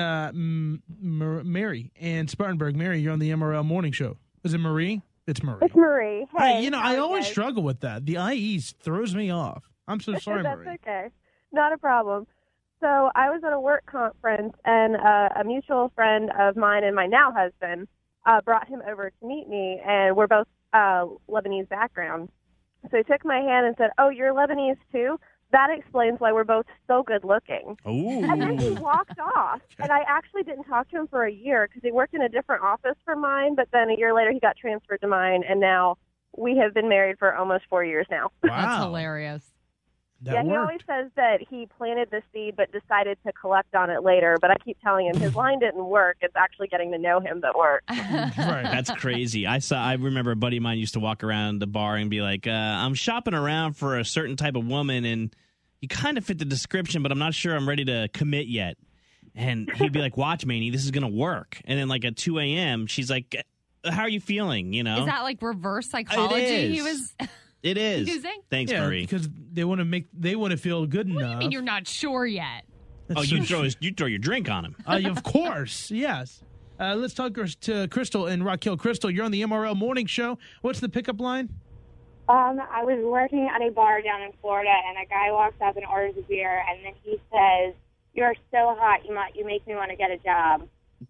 Mary and Spartanburg. Mary, you're on the MRL Morning Show. Is it Marie? It's Marie. It's Marie. Hey, I always struggle with that. The IEs throws me off. I'm so sorry, That's Marie. okay. Not a problem. So I was at a work conference, and a mutual friend of mine and my now husband brought him over to meet me, and we're both Lebanese background. So he took my hand and said, "Oh, you're Lebanese too?" that explains why we're both so good looking. Ooh. And then he walked off, and I actually didn't talk to him for a year because he worked in a different office from mine, but then a year later he got transferred to mine, and now we have been married for almost 4 years now. Wow. That's hilarious. Yeah, he always says that he planted the seed but decided to collect on it later, but I keep telling him his line didn't work. It's actually getting to know him that works. Right. That's crazy. I remember a buddy of mine used to walk around the bar and be like, I'm shopping around for a certain type of woman, and you kind of fit the description, but I'm not sure I'm ready to commit yet. And he'd be like, watch, Manny, this is going to work. And then like at 2 a.m., she's like, how are you feeling? You know? Is that like reverse psychology? It is. He was... It is. Using? Thanks, Marie. Because they want to feel good enough. What do you mean you're not sure yet? You throw your drink on him. Of course, yes. Let's talk to Crystal in Rock Hill. Crystal, you're on the MRL Morning Show. What's the pickup line? I was working at a bar down in Florida, and a guy walks up and orders a beer, and then he says, "You're so hot, you make me want to get a job."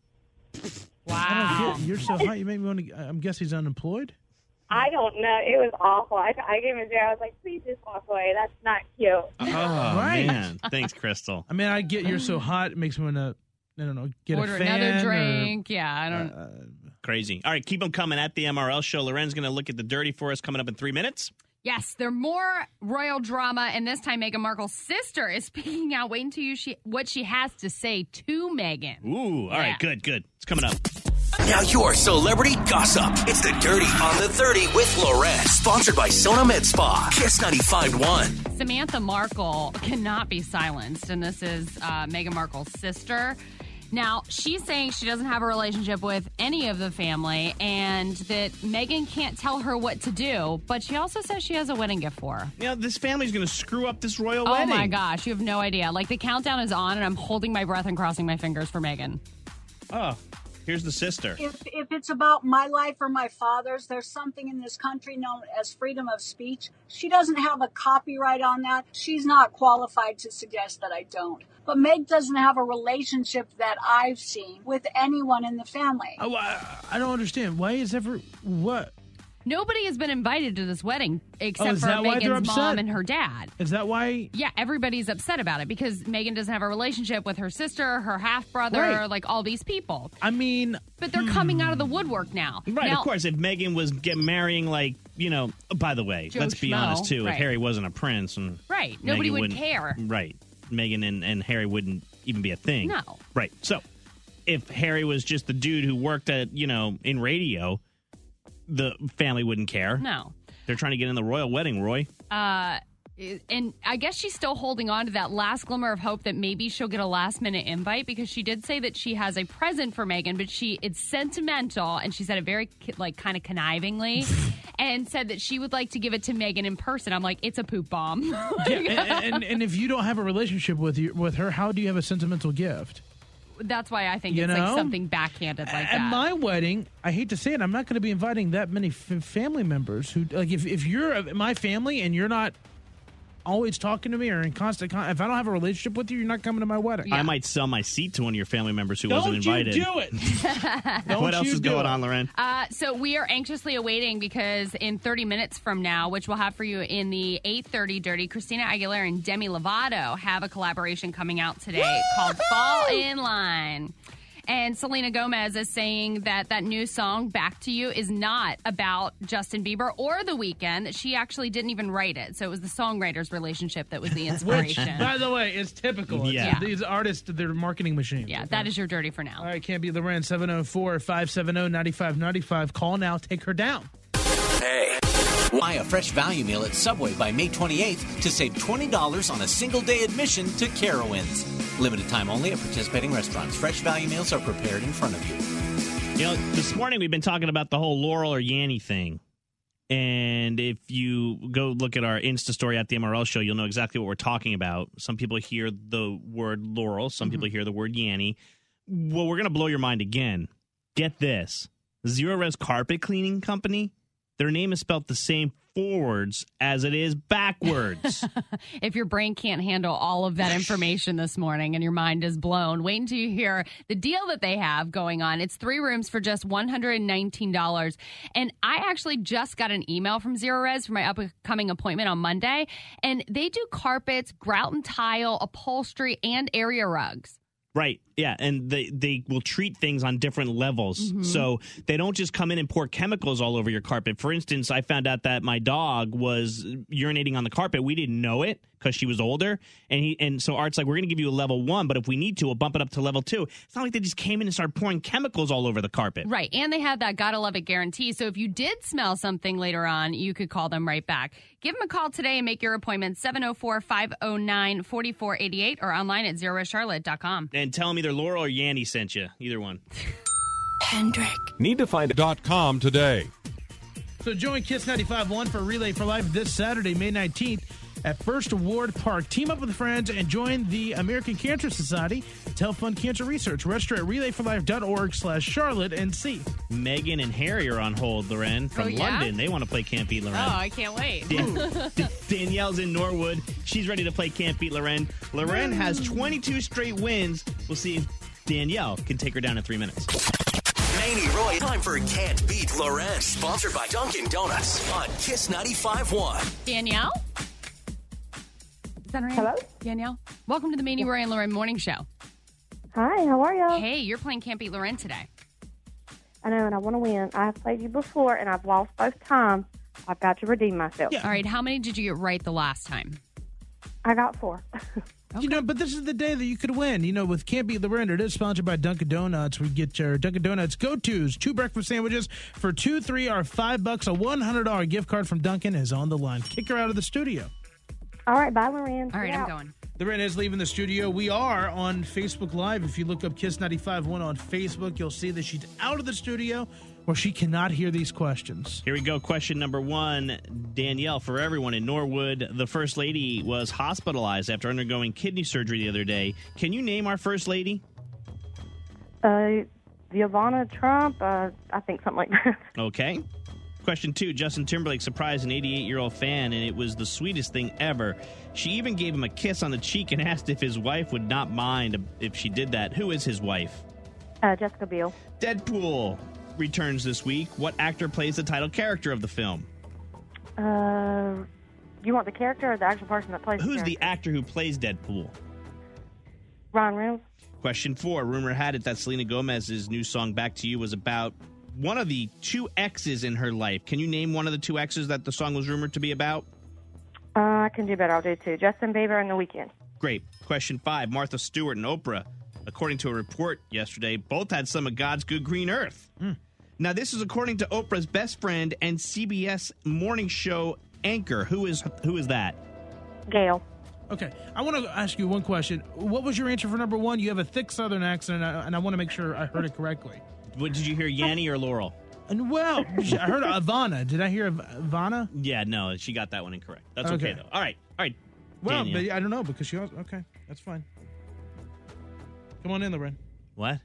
Wow. You're so hot, you make me want to. I guess he's unemployed. I don't know. It was awful. I gave him a beer. I was like, "Please just walk away. That's not cute." Oh, man. Thanks, Crystal. I mean, I get you're so hot. It makes me want to, I don't know, get Order a fan another drink. Yeah, I don't. Crazy. All right, keep them coming at the MRL Show. Loren's going to look at the dirty for us coming up in 3 minutes. Yes, there's more royal drama, and this time Meghan Markle's sister is speaking out. Wait until you what she has to say to Meghan. Ooh, all right, good. It's coming up. Now your celebrity gossip. It's the Dirty on the 30 with Loren. Sponsored by Sona Med Spa. Kiss 95.1. Samantha Markle cannot be silenced, and this is Meghan Markle's sister. Now, she's saying she doesn't have a relationship with any of the family and that Meghan can't tell her what to do, but she also says she has a wedding gift for her. You know, this family's going to screw up this royal Oh, wedding. my gosh. You have no idea. Like, the countdown is on, and I'm holding my breath and crossing my fingers for Meghan. Oh, here's the sister. If it's about my life or my father's, there's something in this country known as freedom of speech. She doesn't have a copyright on that. She's not qualified to suggest that I don't. But Meg doesn't have a relationship that I've seen with anyone in the family. Oh, I don't understand. Why is what? Nobody has been invited to this wedding except is for that why they're Meghan's upset? mom and her dad. Is that why? Yeah, everybody's upset about it because Meghan doesn't have a relationship with her sister, her half-brother, Right. like all these people. I mean... But they're coming out of the woodwork now. Right, now, of course. If Meghan was marrying, like, you know, by the way, Joe let's be Schmo, honest, too. right. If Harry wasn't a prince. And Right, nobody Meghan would wouldn't- care. Right. Meghan and Harry wouldn't even be a thing. No. Right. So if Harry was just the dude who worked at, in radio, the family wouldn't care. No. They're trying to get in the royal wedding, Roy. And I guess she's still holding on to that last glimmer of hope that maybe she'll get a last-minute invite because she did say that she has a present for Meghan, but it's sentimental, and she said it very, kind of connivingly, and said that she would like to give it to Meghan in person. I'm like, it's a poop bomb. Yeah, and if you don't have a relationship with her, how do you have a sentimental gift? That's why I think You it's know? like something backhanded like At that. my wedding, I hate to say it, I'm not going to be inviting that many family members who, like, if you're my family and you're not always talking to me or in constant contact, if I don't have a relationship with you, you're not coming to my wedding. I might sell my seat to one of your family members who wasn't invited. Don't you do it. What else is going on, Loren? So we are anxiously awaiting because in 30 minutes from now, which we'll have for you in the 8:30 Dirty, Christina Aguilera and Demi Lovato have a collaboration coming out today called Fall in Line. And Selena Gomez is saying that new song, Back to You, is not about Justin Bieber or The Weeknd. She actually didn't even write it. So it was the songwriter's relationship that was the inspiration. Which, by the way, is typical. It's- Yeah. These artists, they're marketing machines. Yeah, that is your dirty for now. All right, can't be Loren, 704-570-9595. Call now, take her down. Hey. Buy a fresh value meal at Subway by May 28th to save $20 on a single-day admission to Carowinds. Limited time only at participating restaurants. Fresh value meals are prepared in front of you. You know, this morning we've been talking about the whole Laurel or Yanny thing. And if you go look at our Insta story at the MRL Show, you'll know exactly what we're talking about. Some people hear the word Laurel. Some people hear the word Yanny. Well, we're going to blow your mind again. Get this. Zero Res Carpet Cleaning Company their name is spelled the same forwards as it is backwards. If your brain can't handle all of that information this morning and your mind is blown, wait until you hear the deal that they have going on. It's 3 rooms for just $119. And I actually just got an email from Zero Res for my upcoming appointment on Monday. And they do carpets, grout and tile, upholstery, and area rugs. Right. Yeah. And they will treat things on different levels. Mm-hmm. So they don't just come in and pour chemicals all over your carpet. For instance, I found out that my dog was urinating on the carpet. We didn't know it because she was older. And so Art's like, we're going to give you a level 1, but if we need to, we'll bump it up to level 2. It's not like they just came in and started pouring chemicals all over the carpet. Right. And they have that gotta love it guarantee. So if you did smell something later on, you could call them right back. Give them a call today and make your appointment 704-509-4488 or online at ZeroResCharlotte.com. And tell them either Laurel or Yanni sent you. Either one. Hendrick. Need to find .com today. So join Kiss 95.1 for Relay for Life this Saturday, May 19th at First Award Park. Team up with friends and join the American Cancer Society to help fund cancer research. Register at relayforlife.org/Charlotte and see. Megan and Harry are on hold, Loren, from London. They want to play Can't Beat Loren. Oh, I can't wait. Danielle's in Norwood. She's ready to play Can't Beat Loren. Loren has 22 straight wins. We'll see if Danielle can take her down in 3 minutes. Manny Roy, time for Can't Beat Loren. Sponsored by Dunkin' Donuts on Kiss 95.1. Danielle? Is that right? Hello? Danielle? Welcome to the Manny, Roy, and Loren Morning Show. Hi, how are you? Hey, you're playing Can't Beat Loren today. I know, and I want to win. I've played you before, and I've lost both times. I've got to redeem myself. All right, how many did you get right the last time? I got 4. Okay. You know, but this is the day that you could win. You know, with Can't Beat Loren, it is sponsored by Dunkin' Donuts. We get your Dunkin' Donuts go-tos. 2 breakfast sandwiches for 2, 3, or $5. A $100 gift card from Dunkin' is on the line. Kick her out of the studio. All right, bye, Loren. All right, I'm going. Loren is leaving the studio. We are on Facebook Live. If you look up Kiss 95.1 on Facebook, you'll see that she's out of the studio where she cannot hear these questions. Here we go. Question number 1. Danielle, for everyone in Norwood, the First Lady was hospitalized after undergoing kidney surgery the other day. Can you name our First Lady? Ivana Trump, I think something like that. Okay. Question 2. Justin Timberlake surprised an 88-year-old fan, and it was the sweetest thing ever. She even gave him a kiss on the cheek and asked if his wife would not mind if she did that. Who is his wife? Jessica Biel. Deadpool returns this week. What actor plays the title character of the film? You want the character or the actual person that plays Who's the actor who plays Deadpool? Ryan Reynolds. Question 4. Rumor had it that Selena Gomez's new song Back to You was about one of the 2 exes in her life. Can you name one of the 2 exes that the song was rumored to be about? I can do better. I'll do 2. Justin Bieber and The Weeknd. Great. Question 5. Martha Stewart and Oprah, according to a report yesterday, both had some of God's good green earth. Now, this is according to Oprah's best friend and CBS morning show anchor. Who is that? Gail. Okay. I want to ask you one question. What was your answer for number 1? You have a thick Southern accent, and I want to make sure I heard it correctly. What did you hear, Yanni or Laurel? Well, I heard Ivana. Did I hear Ivana? Yeah, no, she got that one incorrect. That's okay though. All right. Well, Danielle. but I don't know because she was okay. That's fine. Come on in, Loren. What?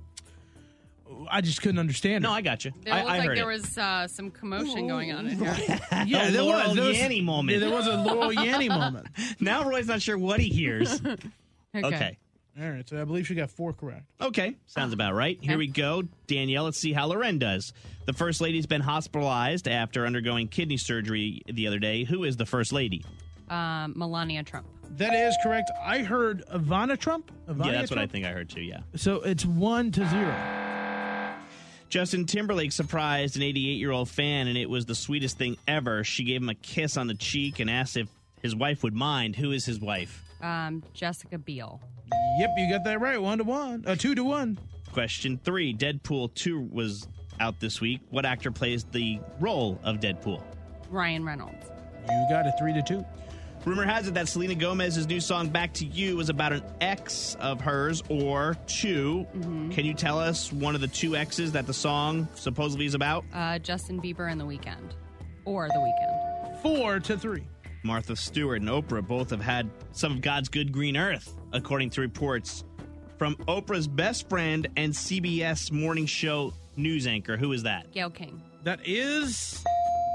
I just couldn't understand. No, I got you. It looked like there was some commotion going on in here. Yeah, there was a Yanni moment. Yeah, there was a Laurel Yanni moment. Now Roy's not sure what he hears. Okay. All right, so I believe she got 4 correct. Okay, sounds about right. Here we go. Danielle, let's see how Loren does. The First Lady's been hospitalized after undergoing kidney surgery the other day. Who is the First Lady? Melania Trump. That is correct. I heard Ivana Trump. Yeah, that's what I think I heard too, yeah. So it's 1-0. Justin Timberlake surprised an 88-year-old fan, and it was the sweetest thing ever. She gave him a kiss on the cheek and asked if his wife would mind. Who is his wife? Jessica Biel. Yep, you got that right. 1-1. 2-1. Question 3. Deadpool 2 was out this week. What actor plays the role of Deadpool? Ryan Reynolds. You got it. 3-2. Rumor has it that Selena Gomez's new song Back to You was about an ex of hers or 2. Can you tell us one of the 2 exes that the song supposedly is about? Justin Bieber and The Weeknd. Or The Weeknd. 4-3. Martha Stewart and Oprah both have had some of God's good green earth, according to reports from Oprah's best friend and CBS morning show news anchor. Who is that? Gayle King. That is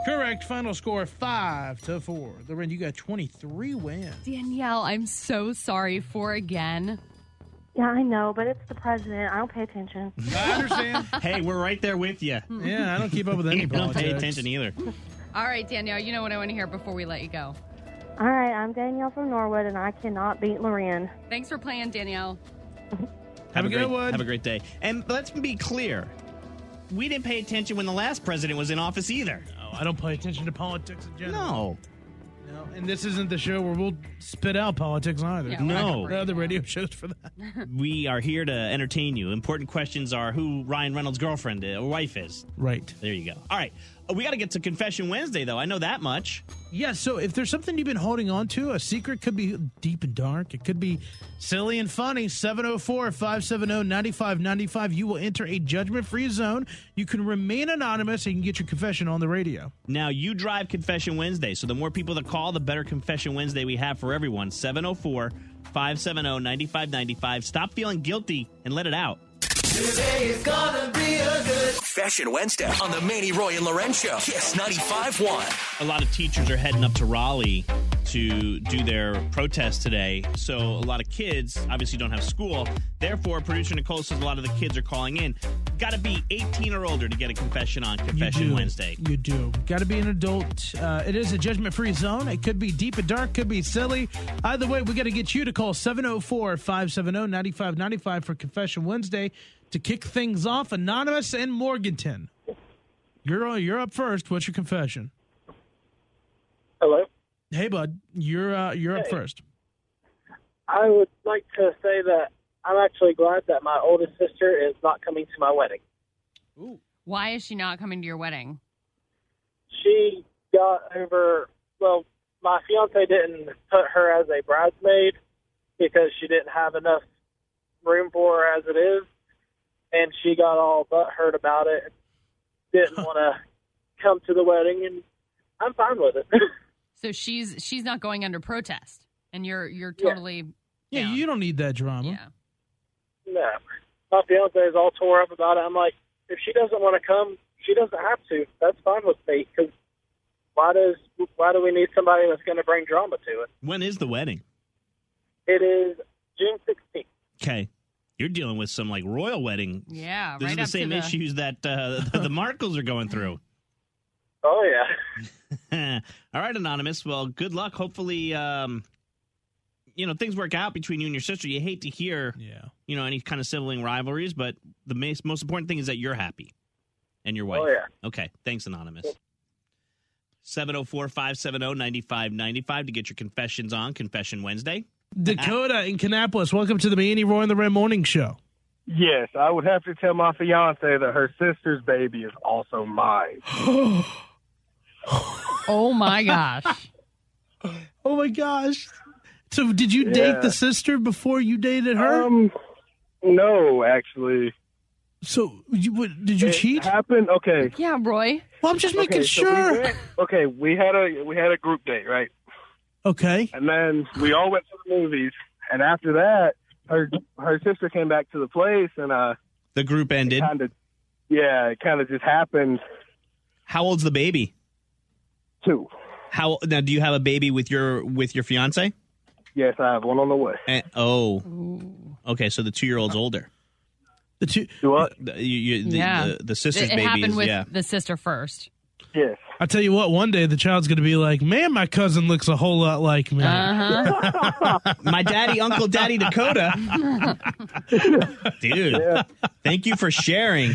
Correct. Final score 5-4. Loren, you got 23 wins. Danielle, I'm so sorry for again. Yeah, I know, but it's the president. I don't pay attention. I understand. Hey, we're right there with you. Yeah, I don't keep up with any I don't politics. pay attention either. All right, Danielle, you know what I want to hear before we let you go. All right, I'm Danielle from Norwood, and I cannot beat Loren. Thanks for playing, Danielle. Have a good one. Have a great day. And let's be clear. We didn't pay attention when the last president was in office either. No, I don't pay attention to politics in general. No. No, and this isn't the show where we'll spit out politics either. Yeah, No. There are other radio shows for that. We are here to entertain you. Important questions are who Ryan Reynolds' girlfriend or wife is. Right. There you go. All right. We got to get to Confession Wednesday, though. I know that much. Yeah, so if there's something you've been holding on to, a secret could be deep and dark. It could be silly and funny. 704-570-9595. You will enter a judgment-free zone. You can remain anonymous and you can get your confession on the radio. Now, you drive Confession Wednesday, so the more people that call, the better Confession Wednesday we have for everyone. 704-570-9595. Stop feeling guilty and let it out. Today is gonna be a good Confession Wednesday on the Manny, Roy, and Loren Show. Kiss 95.1. A lot of teachers are heading up to Raleigh to do their protest today. So a lot of kids obviously don't have school. Therefore, producer Nicole says a lot of the kids are calling in. Got to be 18 or older to get a confession on Confession Wednesday. You do. Got to be an adult. It is a judgment-free zone. It could be deep and dark, could be silly. Either way, we got to get you to call 704-570-9595 for Confession Wednesday to kick things off. Anonymous and Morganton. You're up first. What's your confession? Hello. Hey, bud. You're up first. I would like to say that I'm actually glad that my oldest sister is not coming to my wedding. Ooh. Why is she not coming to your wedding? She got over, well, my fiance didn't put her as a bridesmaid because she didn't have enough room for her as it is. And she got all butthurt about it. Didn't want to come to the wedding, and I'm fine with it. So she's not going under protest, and you're totally Yeah, you don't need that drama. Yeah. No. My fiance is all tore up about it. I'm like, if she doesn't want to come, she doesn't have to. That's fine with me, because why do we need somebody that's going to bring drama to it? When is the wedding? It is June 16th. Okay. You're dealing with some, like, royal wedding. Yeah, These right are the up same to issues that the Markles are going through. Oh, yeah. All right, Anonymous. Well, good luck. Hopefully, things work out between you and your sister. You hate to hear, any kind of sibling rivalries, but the most important thing is that you're happy and your wife. Oh, yeah. Okay. Thanks, Anonymous. 704-570-9595 to get your confessions on Confession Wednesday. Dakota in Kannapolis, welcome to the Manny, Roy, and the Red Morning Show. Yes, I would have to tell my fiance that her sister's baby is also mine. Oh, my gosh. Oh, my gosh. So did you date the sister before you dated her? No, actually. So did you cheat? Happened? Okay. Yeah, Roy. Well, I'm just making sure. We had a group date, right? Okay. And then we all went to the movies, and after that, her sister came back to the place, and the group ended. It kind of just happened. How old's the baby? 2. Now? Do you have a baby with your fiance? Yes, I have one on the way. Okay. So the 2-year-old's older. The two. What? The sister's baby happened is with the sister first. Yes. I tell you what, one day the child's going to be like, man, my cousin looks a whole lot like me. My daddy, Uncle Daddy Dakota. Dude, Thank you for sharing.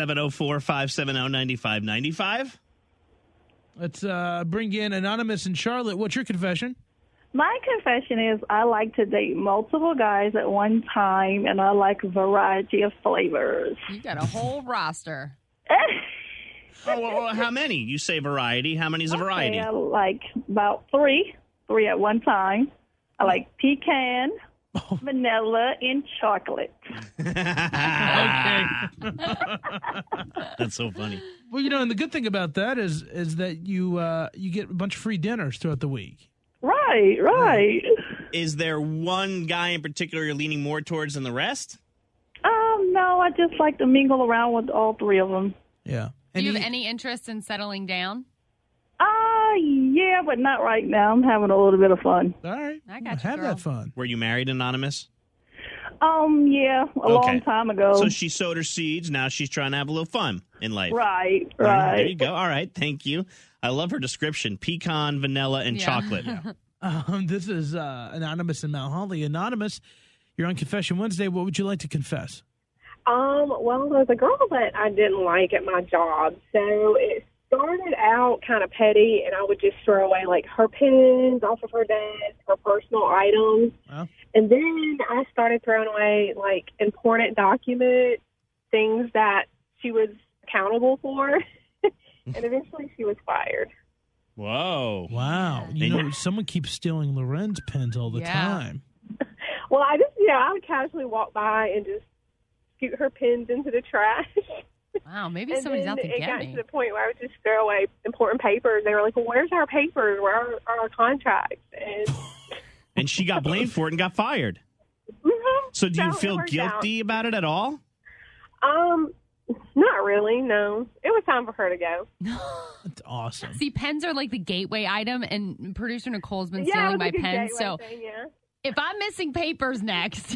704-570-9595. Let's bring in Anonymous in Charlotte. What's your confession? My confession is I like to date multiple guys at one time, and I like a variety of flavors. You got a whole roster. Well, how many? You say variety. How many is a variety? I like about 3 at one time. I like pecan, vanilla, and chocolate. That's so funny. Well, and the good thing about that is that you get a bunch of free dinners throughout the week. Right. Is there one guy in particular you're leaning more towards than the rest? No, I just like to mingle around with all 3 of them. Yeah. Do you have any interest in settling down? Yeah, but not right now. I'm having a little bit of fun. All right. I got you, Have girl. that fun. Were you married, Anonymous? Yeah, a long time ago. So she sowed her seeds. Now she's trying to have a little fun in life. Right. There you go. All right. Thank you. I love her description. Pecan, vanilla, and chocolate. This is Anonymous in Mount Holly. Anonymous, you're on Confession Wednesday. What would you like to confess? Well, there's a girl that I didn't like at my job. So it started out kind of petty, and I would just throw away, like, her pens off of her desk, her personal items. Wow. And then I started throwing away, like, important documents, things that she was accountable for. And eventually she was fired. Whoa. Wow. You know, someone keeps stealing Loren's pens all the time. Well, I just, I would casually walk by and just scoot her pens into the trash. Wow, maybe and somebody's then out to it get got me. to the point where I would just throw away important papers. They were like, well, where's our papers? Where are our contracts? And she got blamed for it and got fired. Mm-hmm. So do you So it feel worked guilty about it at all? Not really, no. It was time for her to go. That's awesome. See, pens are like the gateway item, and producer Nicole's been Yeah, stealing it was my a good pens. gateway So thing, yeah. if I'm missing papers next,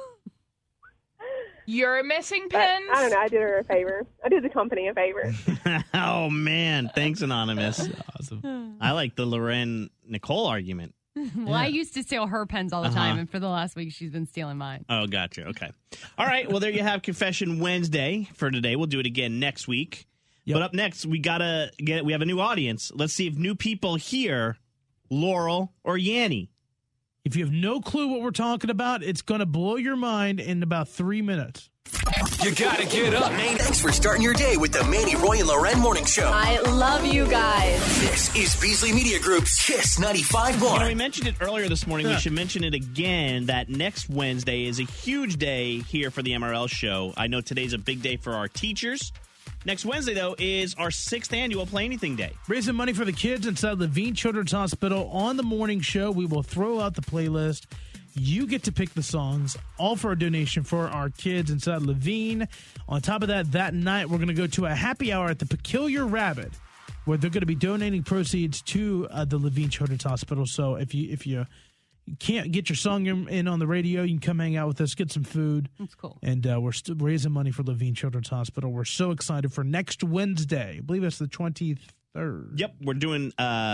You're missing pens? I don't know. I did her a favor. I did the company a favor. Oh, man. Thanks, Anonymous. Awesome. I like the Loren Nicole argument. well, I used to steal her pens all the time, and for the last week, she's been stealing mine. Oh, gotcha. Okay. All right. Well, there you have Confession Wednesday for today. We'll do it again next week. But up next, we have a new audience. Let's see if new people hear Laurel or Yanny. If you have no clue what we're talking about, it's going to blow your mind in about 3 minutes. You gotta get up, man. Thanks for starting your day with the Manny, Roy, and Loren Morning Show. I love you guys. This is Beasley Media Group's Kiss 95.1. You know, we mentioned it earlier this morning. We should mention it again that next Wednesday is a huge day here for the MRL show. I know today's a big day for our teachers. Next Wednesday, though, is our 6th annual Play Anything Day. Raising money for the kids inside Levine Children's Hospital. On the morning show, we will throw out the playlist. You get to pick the songs, all for a donation for our kids inside Levine. On top of that night, we're going to go to a happy hour at the Peculiar Rabbit, where they're going to be donating proceeds to the Levine Children's Hospital. So if you can't get your song in on the radio, you can come hang out with us, get some food. That's cool. And we're still raising money for Levine Children's Hospital. We're so excited for next Wednesday. I believe it's the 23rd. Yep, we're doing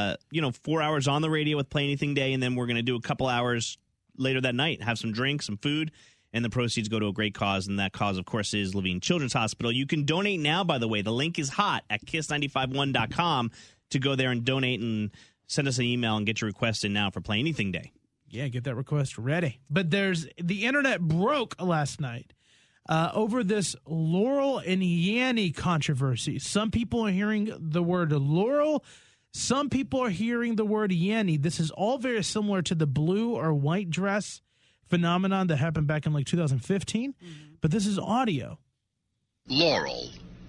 4 hours on the radio with Play Anything Day, and then we're going to do a couple hours later that night, have some drinks, some food, and the proceeds go to a great cause, and that cause, of course, is Levine Children's Hospital. You can donate now, by the way. The link is hot at kiss951.com to go there and donate and send us an email and get your request in now for Play Anything Day. Yeah, get that request ready. But the internet broke last night over this Laurel and Yanny controversy. Some people are hearing the word Laurel. Some people are hearing the word Yanny. This is all very similar to the blue or white dress phenomenon that happened back in like 2015. But this is audio. Laurel.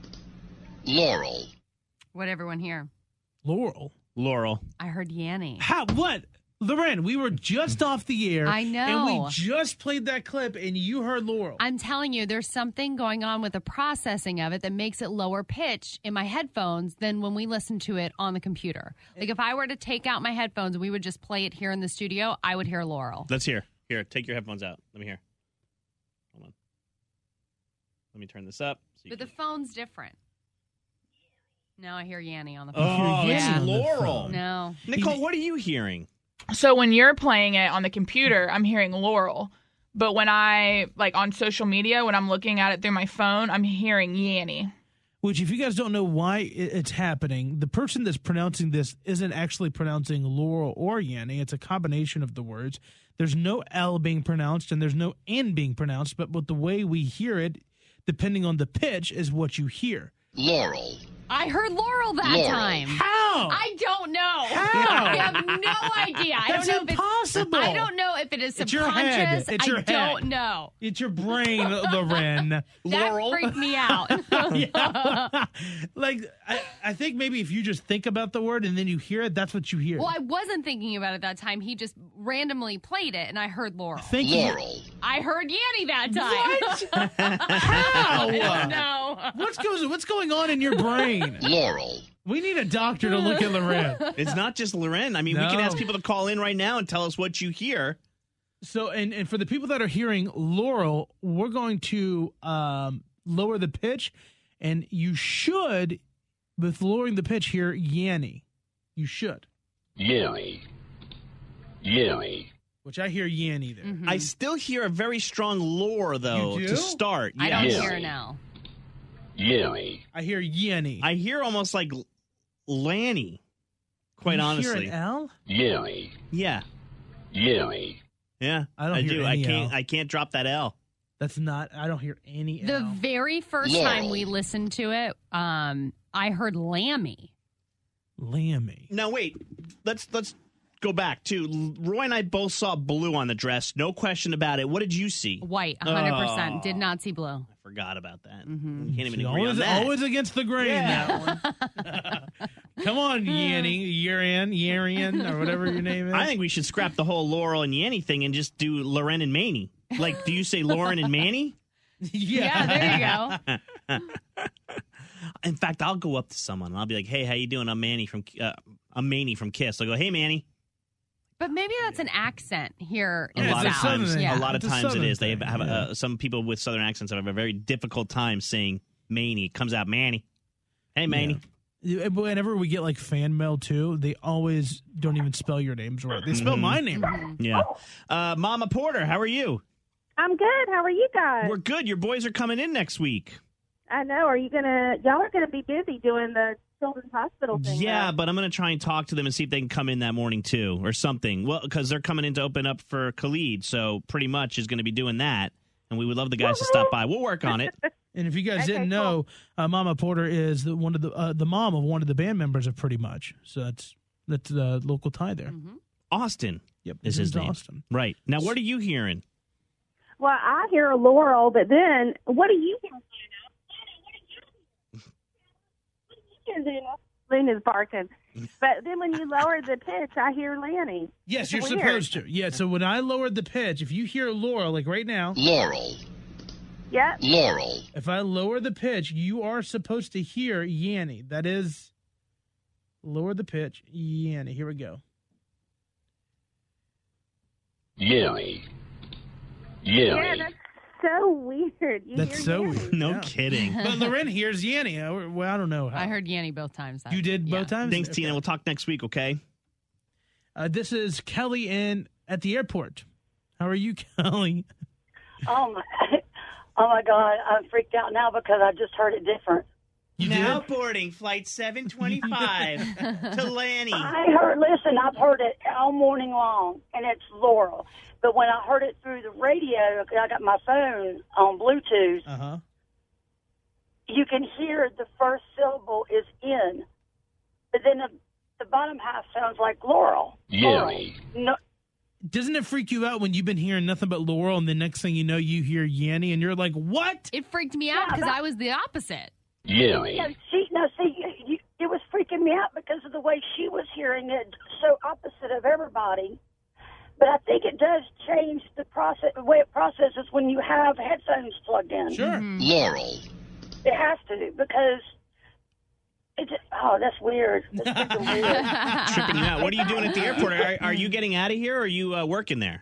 What everyone hear? Laurel. I heard Yanny. How? What? Loren, we were just off the air. I know. And we just played that clip, and you heard Laurel. I'm telling you, there's something going on with the processing of it that makes it lower pitch in my headphones than when we listen to it on the computer. Like if I were to take out my headphones and we would just play it here in the studio, I would hear Laurel. Let's hear. Here, take your headphones out. Let me hear. Hold on. Let me turn this up. But the phone's different. No, I hear Yanny on the phone. Oh, yeah. it's Laurel. No. Nicole, what are you hearing? So when you're playing it on the computer, I'm hearing Laurel. But when I, on social media, when I'm looking at it through my phone, I'm hearing Yanny. Which, if you guys don't know why it's happening, the person that's pronouncing this isn't actually pronouncing Laurel or Yanny. It's a combination of the words. There's no L being pronounced and there's no N being pronounced, but with the way we hear it, depending on the pitch, is what you hear. Laurel. I heard Laurel that time. How? I don't know. How? I have no idea. That's impossible. I don't know if it is It's your head. subconscious. It's your I don't head. know. It's your brain, Loren. That freaked me out. Yeah. I think maybe if you just think about the word and then you hear it, that's what you hear. Well, I wasn't thinking about it that time. He just randomly played it, and I heard Laurel. Laurel. I heard Yanny that time. How? I don't know. What's going on in your brain? Laurel. We need a doctor to look at Loren. It's not just Loren. I mean, we can ask people to call in right now and tell us what you hear. So, and for the people that are hearing Laurel, we're going to lower the pitch, and you should, with lowering the pitch, hear Yanny. You should. Yanny. Which I hear Yanny there. I still hear a very strong lore, though, to start. I don't hear now. Yanny. I hear Yanny. I hear almost like Lanny, quite honestly. Hear an L? Yanny. Yeah. Yanny. Yeah, I hear do. any L. I can't drop that L. That's not. I don't hear any L. The very first time we listened to it, I heard Lammy. Lammy. Now wait, let's go back to Roy and I both saw blue on the dress. No question about it. What did you see? White, 100%. Did not see blue. I forgot about that. Can't even agree always, on that. Always against the grain. Yeah. That one. Come on, Yanny, Yarian, or whatever your name is. I think we should scrap the whole Laurel and Yanny thing and just do Loren and Manny. Like, do you say Lauren and Manny? Yeah, there you go. In fact, I'll go up to someone and I'll be like, "Hey, how you doing? I'm Manny from Kiss." I'll go, "Hey, Manny." But maybe that's an accent here in A the lot of South. times, Yeah. a lot of It's a times it Southern is. They thing, have some people with Southern accents have a very difficult time saying Manny. It comes out Manny. Hey, Manny. Yeah. Whenever we get like fan mail too, they always don't even spell your names right. They spell my name right. Yeah. Mama Porter, how are you? I'm good. How are you guys? We're good. Your boys are coming in next week. I know. Y'all are gonna be busy doing the Children's Hospital thing. Yeah, right? but I'm going to try and talk to them and see if they can come in that morning too or something. Well, because they're coming in to open up for Khalid, so pretty much is going to be doing that. And we would love the guys to stop by. We'll work on it. And if you guys didn't know, Mama Porter is one of the mom of one of the band members of Pretty Much. So that's the local tie there. Austin. Yep, is his name. Austin. Right. Now, what are you hearing? Well, I hear Laurel, but then what are you hearing? Luna's barking. But then when you lower the pitch, I hear Lanny. Yes, It's you're weird. supposed to. Yeah, so when I lowered the pitch, if you hear Laurel, like right now. Laurel. Yep. Laurel. If I lower the pitch, you are supposed to hear Yanny. That is, lower the pitch, Yanny. Here we go. Yanny. Yeah, that's so weird. You That's hear so Yanny. weird. No Yeah. kidding. But Loren hears Yanny. Well, I don't know how. I heard Yanny both times. You did both times? Thanks, Tina. We'll talk next week, okay? This is Kelly at the airport. How are you, Kelly? Oh my God! I'm freaked out now because I just heard it different. Now boarding flight 725 to Lanny. Listen, I've heard it all morning long, and it's Laurel. But when I heard it through the radio, because I got my phone on Bluetooth, you can hear the first syllable is in, but then the bottom half sounds like Laurel. Yanny. No, Doesn't it freak you out when you've been hearing nothing but Laurel, and the next thing you know, you hear Yanny, and you're like, what? It freaked me out because I was the opposite. Yanny. it was freaking me out because of the way she was hearing it, so opposite of everybody. But I think it does change the way it processes when you have headphones plugged in. Sure. Laurel. It has to, because that's weird. That's freaking weird. Tripping you out. What are you doing at the airport? Are you getting out of here, or are you working there?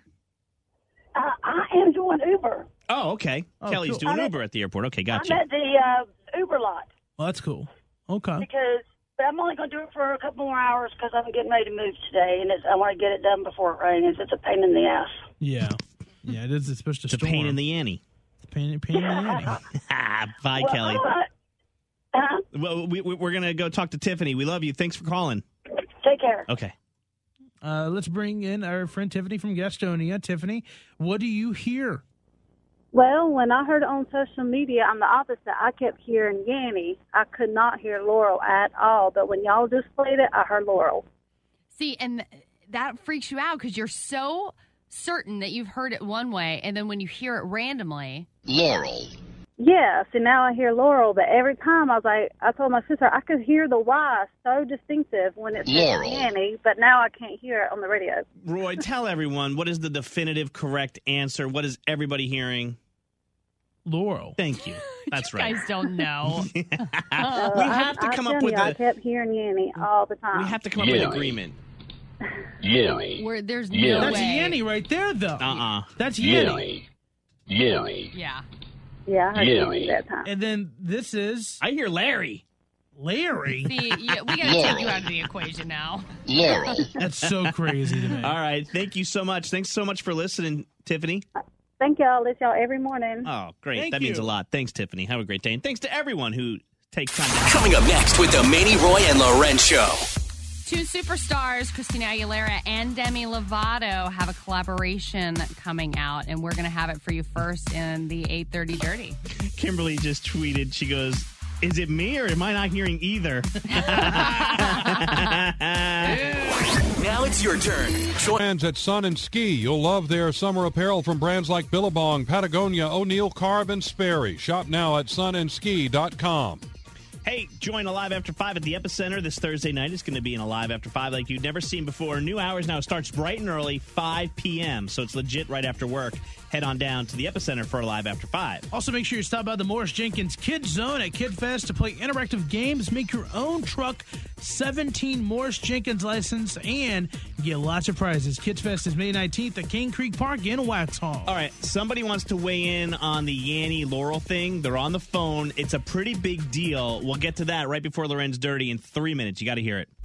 I am doing Uber. Oh, okay. Oh, Kelly's cool. doing Uber at the airport. Okay, gotcha. I'm at the Uber lot. Well, that's cool. Okay. Because I'm only going to do it for a couple more hours because I'm getting ready to move today, and I want to get it done before it rains. It's a pain in the ass. Yeah. Yeah, it is. It's supposed to It's a storm. pain in the Annie. It's a pain in the Yanny. Bye, Well, Kelly. huh? Well, we're going to go talk to Tiffany. We love you. Thanks for calling. Take care. Okay. Let's bring in our friend Tiffany from Gastonia. Tiffany, what do you hear? Well, when I heard it on social media, I'm the opposite. I kept hearing Yanny. I could not hear Laurel at all. But when y'all just played it, I heard Laurel. See, and that freaks you out because you're so certain that you've heard it one way, and then when you hear it randomly. Laurel. Yeah, so now I hear Laurel, but every time I told my sister I could hear the Y so distinctive when it said Laurel. Yanny, but now I can't hear it on the radio. Roy, tell everyone, what is the definitive correct answer? What is everybody hearing? Laurel. Thank you. That's You right. guys don't know. We have to come up with I kept hearing Yanny all the time. We have to come up with an agreement. Yanny. Where there's no Yeah. That's way. Yanny right there, though. That's Yanny. Yanny. Yeah. Yeah, I heard Yeah. Yanny that time. And then this is I hear Larry. Larry. See, we got to take you out of the equation now. Larry. That's so crazy to me. All right. Thank you so much. Thanks so much for listening, Tiffany. Thank y'all. Listen y'all every morning. Oh, great. Thank that means a you. lot. Thanks, Tiffany. Have a great day. And thanks to everyone who takes time to Coming up next with the Manny Roy and Loren Show. Two superstars, Christina Aguilera and Demi Lovato, have a collaboration coming out, and we're going to have it for you first in the 8:30 Dirty. Kimberly just tweeted, she goes, is it me or am I not hearing either? Now it's your turn. Brands at Sun and Ski. You'll love their summer apparel from brands like Billabong, Patagonia, O'Neill, Carve, and Sperry. Shop now at sunandsski.com. Hey, join Alive After 5 at the Epicenter this Thursday night. It's going to be an Alive After 5 like you've never seen before. New hours now. Starts bright and early, 5 p.m., so it's legit right after work. Head on down to the Epicenter for Alive After 5. Also, make sure you stop by the Morris Jenkins Kids Zone at Kid Fest to play interactive games, make your own truck 17 Morris Jenkins license, and get lots of prizes. Kids Fest is May 19th at Cane Creek Park in Waxhaw. All right, somebody wants to weigh in on the Yanny Laurel thing. They're on the phone. It's a pretty big deal. We'll get to that right before Loren's Dirty in 3 minutes. You got to hear it.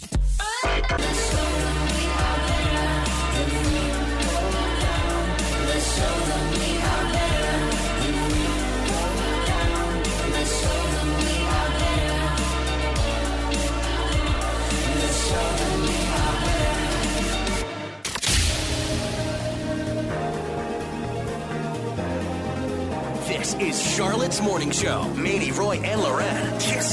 This is Charlotte's Morning Show. Manny, Roy, and Loren. Kiss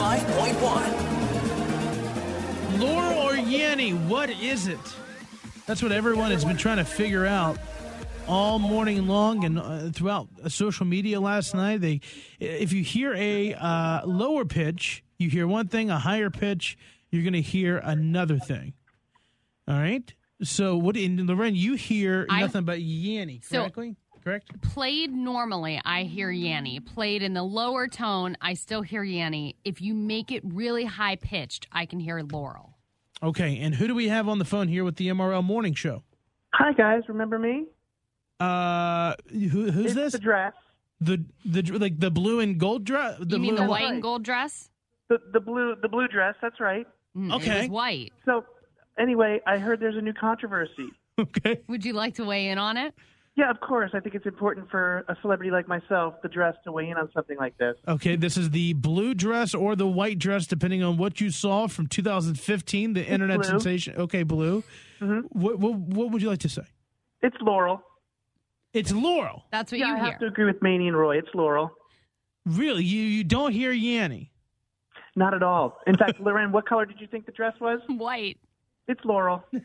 95.1. Laurel or Yanny, what is it? That's what everyone has been trying to figure out all morning long and throughout social media last night. If you hear a lower pitch, you hear one thing, a higher pitch, you're going to hear another thing. All right? So, Loren, you hear nothing but Yanny, correctly? Correct? Played normally, I hear Yanny. Played in the lower tone, I still hear Yanny. If you make it really high pitched, I can hear Laurel. Okay, and who do we have on the phone here with the MRL Morning Show? Hi guys, remember me? Who's this? The dress. The like the blue and gold dress. You mean the white and gold dress? The blue dress. That's right. Okay, it was white. So anyway, I heard there's a new controversy. Okay. Would you like to weigh in on it? Yeah, of course. I think it's important for a celebrity like myself, the dress, to weigh in on something like this. Okay, this is the blue dress or the white dress, depending on what you saw from 2015, the internet blue. sensation. Okay, blue. Mm-hmm. What would you like to say? It's Laurel. It's Laurel. That's what yeah, you I hear. have to agree with Manny and Roy. It's Laurel. Really? You don't hear Yanny? Not at all. In fact, Loren, what color did you think the dress was? White. It's Laurel. Can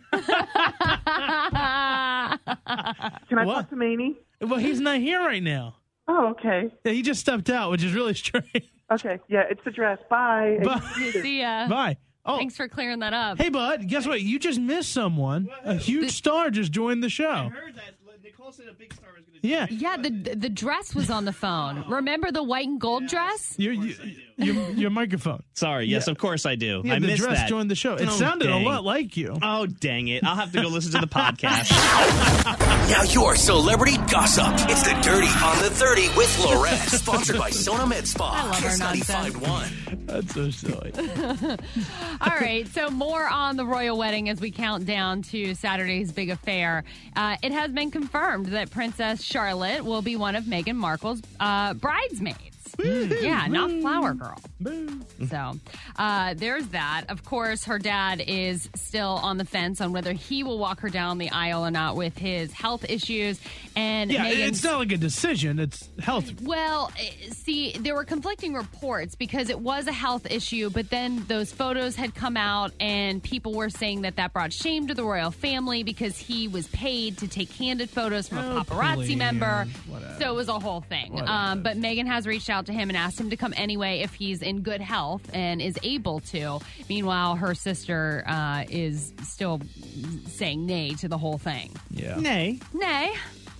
I talk to Manny? Well, he's not here right now. Oh, okay. Yeah, he just stepped out, which is really strange. Okay, yeah, it's the dress. Bye. See ya. Bye. Oh, thanks for clearing that up. Hey, bud, guess what? You just missed someone. A huge star just joined the show. I heard that. Nicole said a big star was going to Yeah. Yeah, the dress was on the phone. Remember the white and gold dress? Your microphone. Sorry. Yes, of course I do. Yeah, I the missed dress that. joined the show. It Oh, sounded dang. a lot like you. Oh, dang it. I'll have to go listen to the podcast. Now your celebrity gossip. It's the Dirty on the 30 with Loren. Sponsored by Sona Med Spa. I love her Kiss nonsense. 95.1. That's so silly. All right, so more on the royal wedding as we count down to Saturday's big affair. It has been confirmed that Princess Charlotte will be one of Meghan Markle's bridesmaids. Yeah, not Flower Girl. So there's that. Of course, her dad is still on the fence on whether he will walk her down the aisle or not with his health issues. And Yeah, Meghan's- it's not like a decision. It's health. Well, see, there were conflicting reports because it was a health issue, but then those photos had come out and people were saying that brought shame to the royal family because he was paid to take candid photos from a paparazzi member. So it was a whole thing. But Meghan has reached out to him and asked him to come anyway if he's in good health and is able to. Meanwhile, her sister is still saying nay to the whole thing. Yeah. Nay. Nay.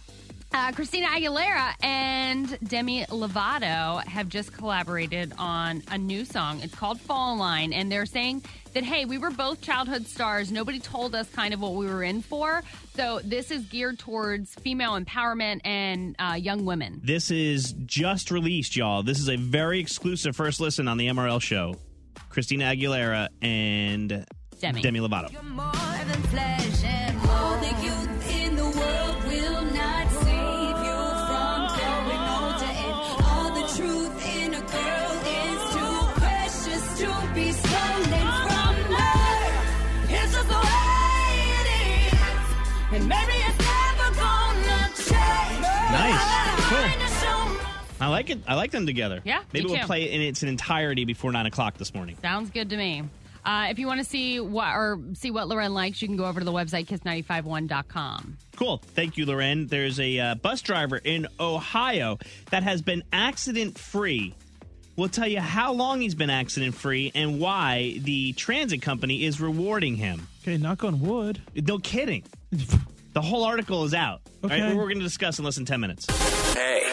Christina Aguilera and Demi Lovato have just collaborated on a new song. It's called Fall in Line, and they're saying that, hey, we were both childhood stars. Nobody told us kind of what we were in for. So this is geared towards female empowerment and young women. This is just released, y'all. This is a very exclusive first listen on the MRL show. Christina Aguilera and Demi Lovato. You're more than flesh and all the youth in the world will not save you from growing older, and all the truth in a girl is too precious to be stolen from her. It's just the way it is, and maybe it's never gonna change. Nice. Cool. I like it. I like them together. Yeah, Maybe me we'll too. play it in its entirety before 9 o'clock this morning. Sounds good to me. If you want to see what Loren likes, you can go over to the website, kiss951.com. Cool. Thank you, Loren. There's a bus driver in Ohio that has been accident-free. We'll tell you how long he's been accident-free and why the transit company is rewarding him. Okay, knock on wood. No kidding. The whole article is out. Okay. All right, we're going to discuss in less than 10 minutes. Hey.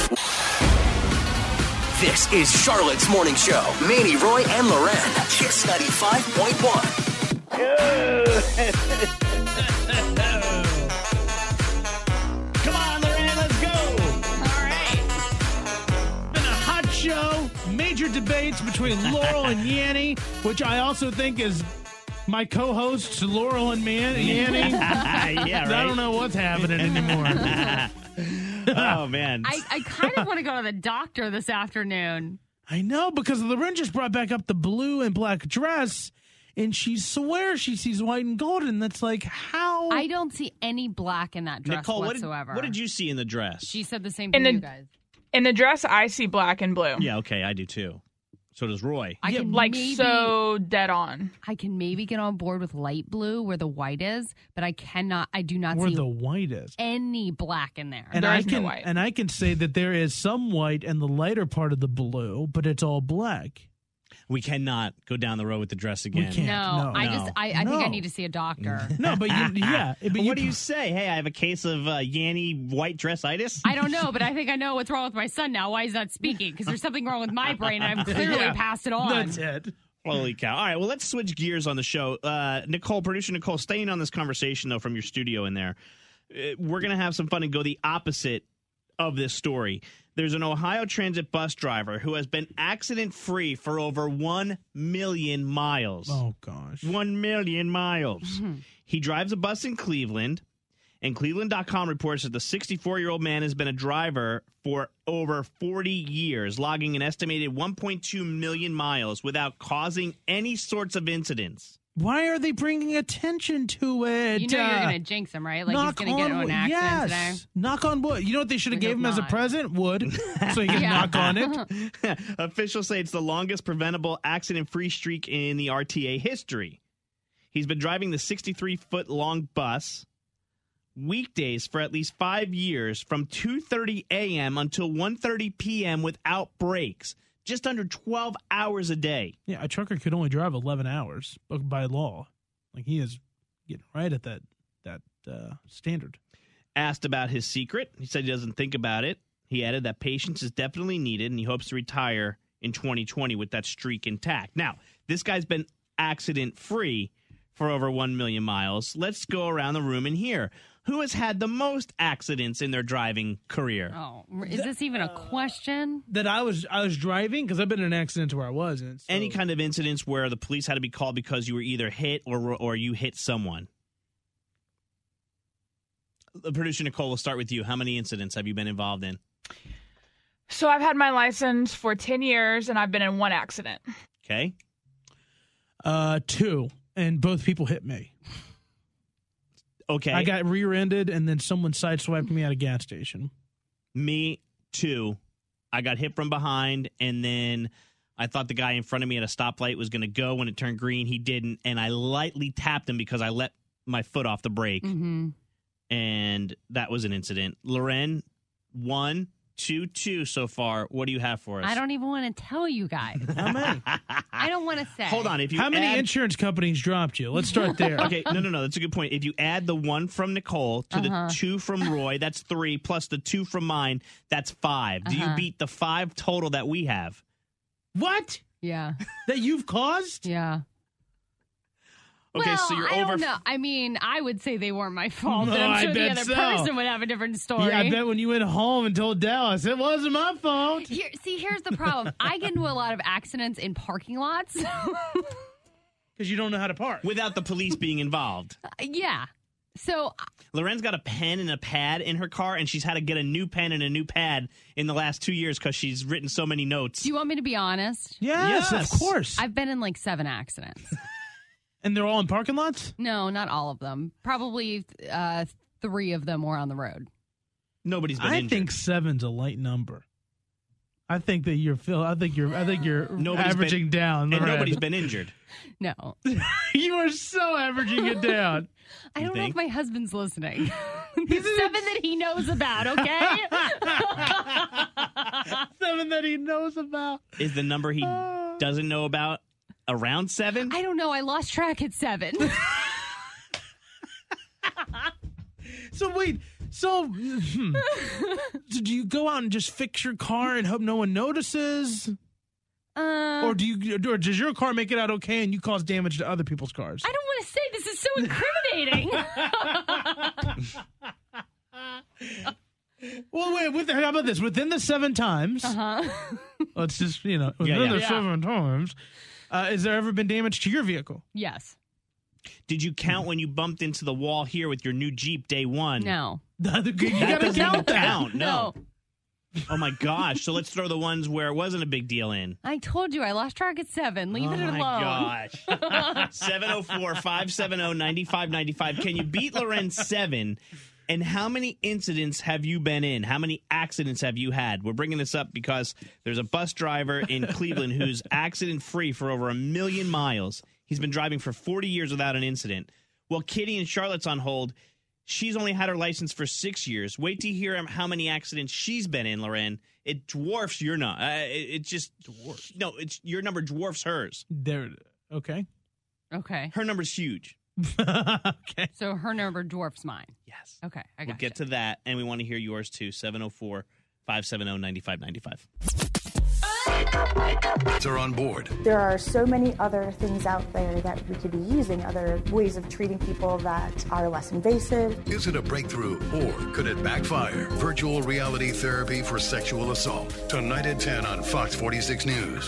This is Charlotte's Morning Show. Manny, Roy, and Loren. Kiss 95.1. Come on, Loren, let's go. All right. Been a hot show. Major debates between Laurel and Yanny, which I also think is my co-hosts, Laurel and Yanny. Yeah, right. I don't know what's happening anymore. Oh, man. I kind of want to go to the doctor this afternoon. I know, because Loren just brought back up the blue and black dress, and she swears she sees white and gold, and that's like, how? I don't see any black in that dress Nicole, whatsoever. what did you see in the dress? She said the same thing, you guys. In the dress, I see black and blue. Yeah, okay, I do too. So does Roy. I can so dead on. I can maybe get on board with light blue where the white is, but I do not Where see the white is. any black in there. And I can say that there is some white in the lighter part of the blue, but it's all black. We cannot go down the road with the dress again. We can't. No, I think I No. need to see a doctor. No, but yeah. But what do you say? Hey, I have a case of Yanny white dressitis? I don't know, but I think I know what's wrong with my son now. Why he's not speaking? Because there's something wrong with my brain, and I've clearly passed it on. That's it. Holy cow. All right, well, let's switch gears on the show. Producer Nicole, staying on this conversation, though, from your studio in there, we're going to have some fun and go the opposite of this story. There's an Ohio Transit bus driver who has been accident-free for over 1 million miles. Oh, gosh. 1 million miles. He drives a bus in Cleveland, and Cleveland.com reports that the 64-year-old man has been a driver for over 40 years, logging an estimated 1.2 million miles without causing any sorts of incidents. Why are they bringing attention to it? You know you're going to jinx him, right? Like he's going to get into an accident today. Knock on wood. You know what they should have gave him as a present? Wood. So he can knock on it. Officials say it's the longest preventable accident-free streak in the RTA history. He's been driving the 63-foot-long bus weekdays for at least 5 years from 2:30 a.m. until 1:30 p.m. without breaks. Just under 12 hours a day. Yeah, a trucker could only drive 11 hours by law. Like, he is getting right at that standard. Asked about his secret, he said he doesn't think about it. He added that patience is definitely needed, and he hopes to retire in 2020 with that streak intact. Now, this guy's been accident-free for over 1 million miles. Let's go around the room and hear. Who has had the most accidents in their driving career? Oh, is this even a question? That I was driving, because I've been in accidents where I wasn't. So. Any kind of incidents where the police had to be called because you were either hit or you hit someone. Producer Nicole, we'll start with you. How many incidents have you been involved in? So I've had my license for 10 years, and I've been in one accident. Okay. 2, and both people hit me. Okay. I got rear-ended, and then someone sideswiped me at a gas station. Me, too. I got hit from behind, and then I thought the guy in front of me at a stoplight was going to go. When it turned green, he didn't, and I lightly tapped him because I let my foot off the brake, and that was an incident. Loren, 1, 2-2 so far. What do you have for us? I don't even want to tell you guys. How many? I don't want to say. Hold on. How many insurance companies dropped you? Let's start there. Okay, no. That's a good point. If you add the 1 from Nicole to the 2 from Roy, that's 3, plus the 2 from mine, that's 5. Do you beat the 5 total that we have? What? Yeah. That you've caused? Yeah. Okay, well, so you're I over. don't know. I mean, I would say they weren't my fault, but No, I'm sure I the bet other so. person would have a different story. Yeah, I bet when you went home and told Dallas, it wasn't my fault. Here's the problem. I get into a lot of accidents in parking lots. Because you don't know how to park. Without the police being involved. Yeah. So Loren's got a pen and a pad in her car, and she's had to get a new pen and a new pad in the last 2 years because she's written so many notes. do you want me to be honest? Yes, of course. I've been in like 7 accidents. And they're all in parking lots? No, not all of them. Probably 3 of them were on the road. Nobody's been I injured. think 7's a light number. I think that you're averaging down. And nobody's been injured. No. You are so averaging it down. I don't know if my husband's listening. The 7 that he knows about, okay? 7 that he knows about. Is the number he doesn't know about around 7? I don't know. I lost track at 7. So wait, so do you go out and just fix your car and hope no one notices? Or does your car make it out okay and you cause damage to other people's cars? I don't want to say this is so incriminating. Well, wait, how about this? Within the 7 times, let's just, within the 7 times, has there ever been damage to your vehicle? Yes. Did you count when you bumped into the wall here with your new Jeep day 1? No. You that gotta doesn't count that. count. No. Oh my gosh. So let's throw the ones where it wasn't a big deal in. I told you I lost track at 7. Leave it alone. Oh my gosh. 704-570-9595. Can you beat Loren's 7? And how many incidents have you been in? How many accidents have you had? We're bringing this up because there's a bus driver in Cleveland who's accident-free for over 1 million miles. He's been driving for 40 years without an incident. Well, Kitty in Charlotte's on hold. She's only had her license for 6 years. Wait to hear how many accidents she's been in, Loren. It dwarfs your number. It just dwarfs. No, your number dwarfs hers. Okay. Okay. Her number's huge. Okay. So her number dwarfs mine. Yes. Okay. I got We'll get to that, and we want to hear yours too. 704-570-9595. Are on board. There are so many other things out there that we could be using, other ways of treating people that are less invasive. Is it a breakthrough or could it backfire? Virtual reality therapy for sexual assault. Tonight at 10 on Fox 46 News.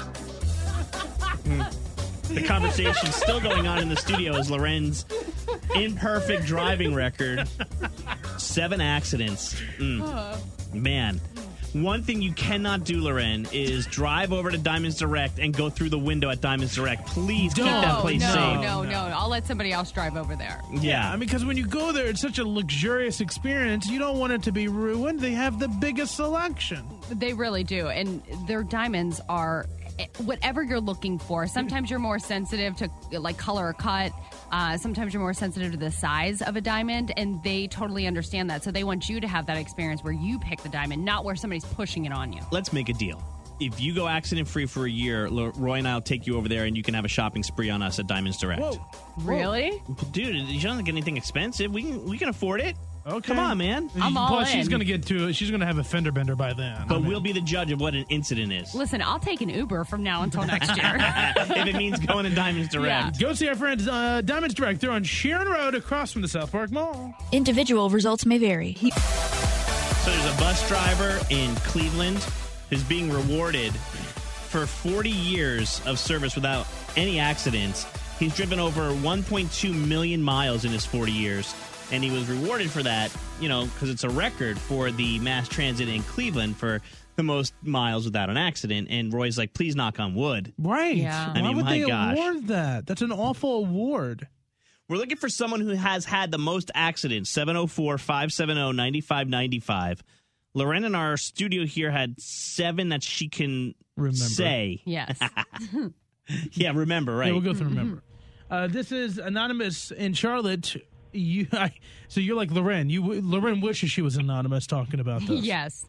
The conversation's still going on in the studio as Loren's imperfect driving record. 7 accidents. Man. One thing you cannot do, Loren, is drive over to Diamonds Direct and go through the window at Diamonds Direct. Please keep that place safe. No. I'll let somebody else drive over there. Yeah. I mean, because when you go there, it's such a luxurious experience. You don't want it to be ruined. They have the biggest selection. They really do. And their diamonds are whatever you're looking for. Sometimes you're more sensitive to like color or cut. Sometimes you're more sensitive to the size of a diamond, and they totally understand that. So they want you to have that experience where you pick the diamond, not where somebody's pushing it on you. Let's make a deal. If you go accident-free for a year, Roy and I will take you over there, and you can have a shopping spree on us at Diamonds Direct. Whoa. Really? Dude, you don't get anything expensive. We can afford it. Okay. Come on, man. I'm all Plus, in. she's going to have a fender bender by then. But we'll be the judge of what an incident is. Listen, I'll take an Uber from now until next year. If it means going to Diamonds Direct. Go see our friends Diamonds Direct. They're on Sharon Road across from the South Park Mall. Individual results may vary. So there's a bus driver in Cleveland who's being rewarded for 40 years of service without any accidents. He's driven over 1.2 million miles in his 40 years. And he was rewarded for that, because it's a record for the mass transit in Cleveland for the most miles without an accident. And Roy's like, please knock on wood. Right. Yeah. Why would they award that? That's an awful award. We're looking for someone who has had the most accidents. 704-570-9595. Loren in our studio here had 7 that she can say. Yes. Yeah, remember, right? Yeah, we'll go through remember. This is Anonymous in Charlotte. So you're like Loren. Loren wishes she was anonymous talking about this. Yes.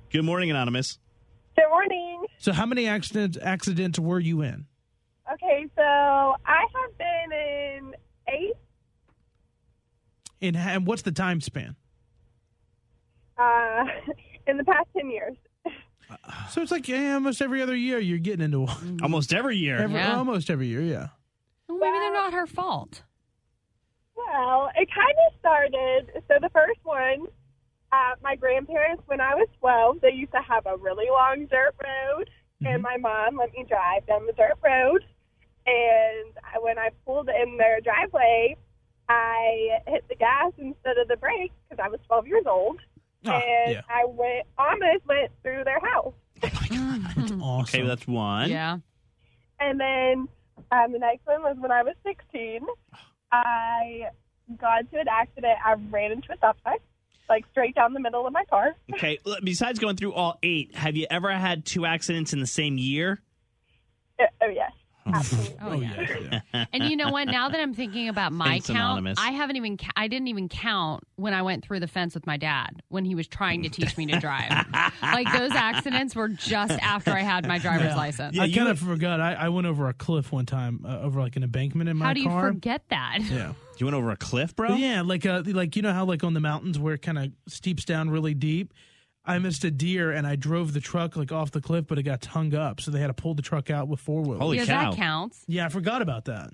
Good morning, Anonymous. Good morning. So how many accidents were you in? Okay, so I have been in 8. And what's the time span? In the past 10 years. So it's like almost every other year you're getting into one. Almost every year. Almost every year, yeah. Well, maybe they're not her fault. Well, it kind of started. So the first one, my grandparents, when I was 12, they used to have a really long dirt road, and my mom let me drive down the dirt road. And when I pulled in their driveway, I hit the gas instead of the brake because I was 12 years old. I almost went through their house. Oh, my God. That's awesome. Okay, well, that's one. Yeah. And then the next one was when I was 16. I got into an accident. I ran into a stop sign, like straight down the middle of my car. Okay, besides going through all 8, have you ever had 2 accidents in the same year? Oh, yes. Absolutely. Oh, yeah. And you know what? Now that I'm thinking about my Thanks, count, Anonymous. I didn't even count when I went through the fence with my dad when he was trying to teach me to drive. Like those accidents were just after I had my driver's license. I kind of forgot. I went over a cliff one time, over like an embankment in my car. How do you forget that? Yeah. You went over a cliff, bro? Yeah, like you know how like on the mountains where it kind of steeps down really deep. I missed a deer and I drove the truck like off the cliff, but it got hung up, so they had to pull the truck out with 4-wheelers. Holy cow! That counts. Yeah, I forgot about that.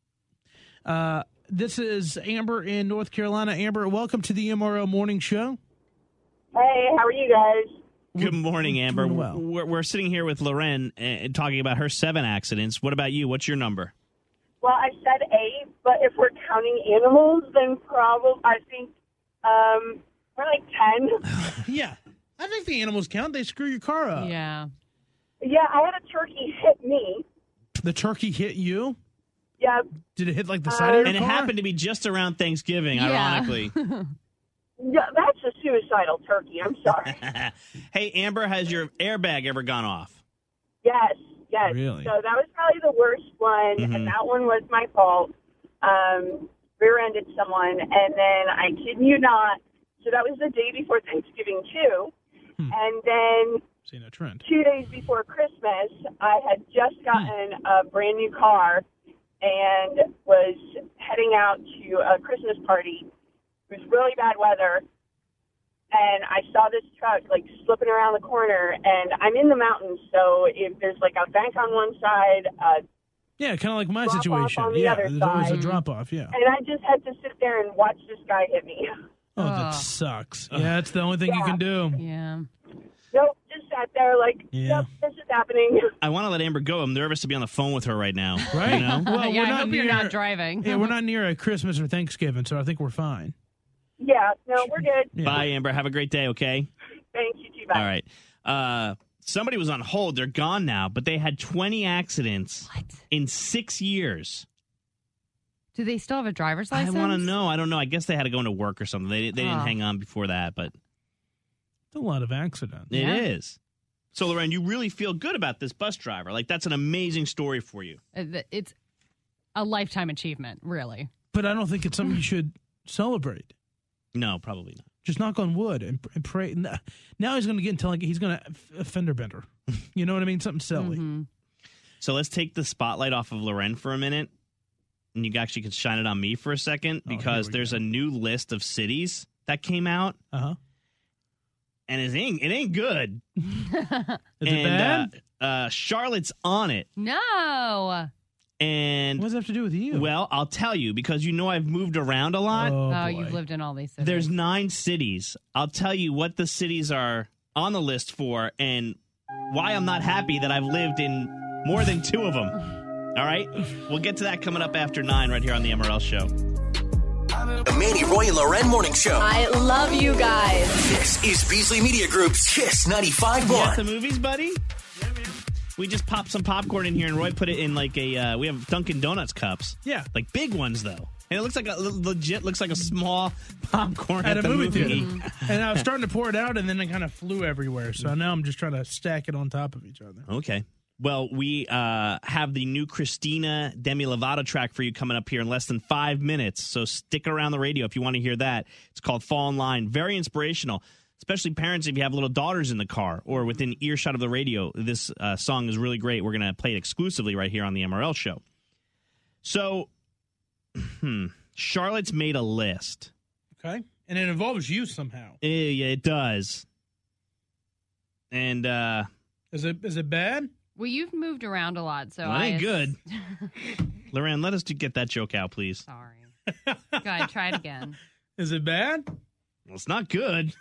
This is Amber in North Carolina. Amber, welcome to the MRL Morning Show. Hey, how are you guys? Good morning, Amber. Doing well. We're sitting here with Loren talking about her 7 accidents. What about you? What's your number? Well, I said 8, but if we're counting animals, then probably I think we're like 10. Yeah. I think the animals count. They screw your car up. Yeah. Yeah, I had a turkey hit me. The turkey hit you? Yeah. Did it hit like the side of your And car? it happened to be just around Thanksgiving, ironically. Yeah, that's a suicidal turkey. I'm sorry. Hey, Amber, has your airbag ever gone off? Yes. Really? So that was probably the worst one, and that one was my fault. Rear-ended someone, and then I kid you not, so that was the day before Thanksgiving, too. And then Seen a trend. 2 days before Christmas, I had just gotten a brand new car and was heading out to a Christmas party. It was really bad weather, and I saw this truck, like, slipping around the corner, and I'm in the mountains, so if there's, like, a bank on one side, yeah, kind of like my drop-off situation. on the Yeah, other there's always a side. drop-off, yeah. And I just had to sit there and watch this guy hit me. Oh, that sucks. Yeah, that's the only thing you can do. Yeah. Nope, just sat there like, yep, this is happening. I want to let Amber go. I'm nervous to be on the phone with her right now. Right? You know? Well, Yeah, we're I not hope near, you're not driving. Yeah, we're not near a Christmas or Thanksgiving, so I think we're fine. Yeah, no, we're good. Yeah. Bye, Amber. Have a great day, okay? Thank you, too. Bye. All right. Somebody was on hold. They're gone now, but they had 20 accidents in 6 years. Do they still have a driver's license? I want to know. I don't know. I guess they had to go into work or something. They didn't Oh. hang on before that, but It's a lot of accidents. it is. So, Lorraine, you really feel good about this bus driver. Like, that's an amazing story for you. It's a lifetime achievement, really. But I don't think it's something you should celebrate. No, probably not. Just knock on wood and pray. Now he's going to get into like he's going to a fender bender. You know what I mean? Something silly. So let's take the spotlight off of Loren for a minute. And you actually can shine it on me for a second because there's a new list of cities that came out. Uh-huh. And it ain't good. Is it bad? Charlotte's on it. No. And what does that have to do with you? Well, I'll tell you because you know I've moved around a lot. Oh, you've lived in all these cities. There's 9 cities. I'll tell you what the cities are on the list for and why I'm not happy that I've lived in more than 2 of them. All right? We'll get to that coming up after 9 right here on the MRL Show. The Manny, Roy, and Loren Morning Show. I love you guys. This is Beasley Media Group's Kiss 95.1. You at the movies, buddy? Yeah, man. We just popped some popcorn in here, and Roy put it in like a, we have Dunkin' Donuts cups. Yeah. Like big ones, though. And it looks like legit looks like a small popcorn At at a the movie movie. theater. And I was starting to pour it out, and then it kind of flew everywhere. So now I'm just trying to stack it on top of each other. Okay. Well, we have the new Christina Demi Lovato track for you coming up here in less than 5 minutes. So stick around the radio if you want to hear that. It's called Fall in Line. Very inspirational. especially parents if you have little daughters in the car or within earshot of the radio. This song is really great. We're going to play it exclusively right here on the MRL show. So, Charlotte's made a list. Okay. And it involves you somehow. Yeah, it does. And is it bad? Well, you've moved around a lot, so that ain't good. Loren, let us get that joke out, please. Sorry. Go ahead, try it again. Is it bad? Well, it's not good.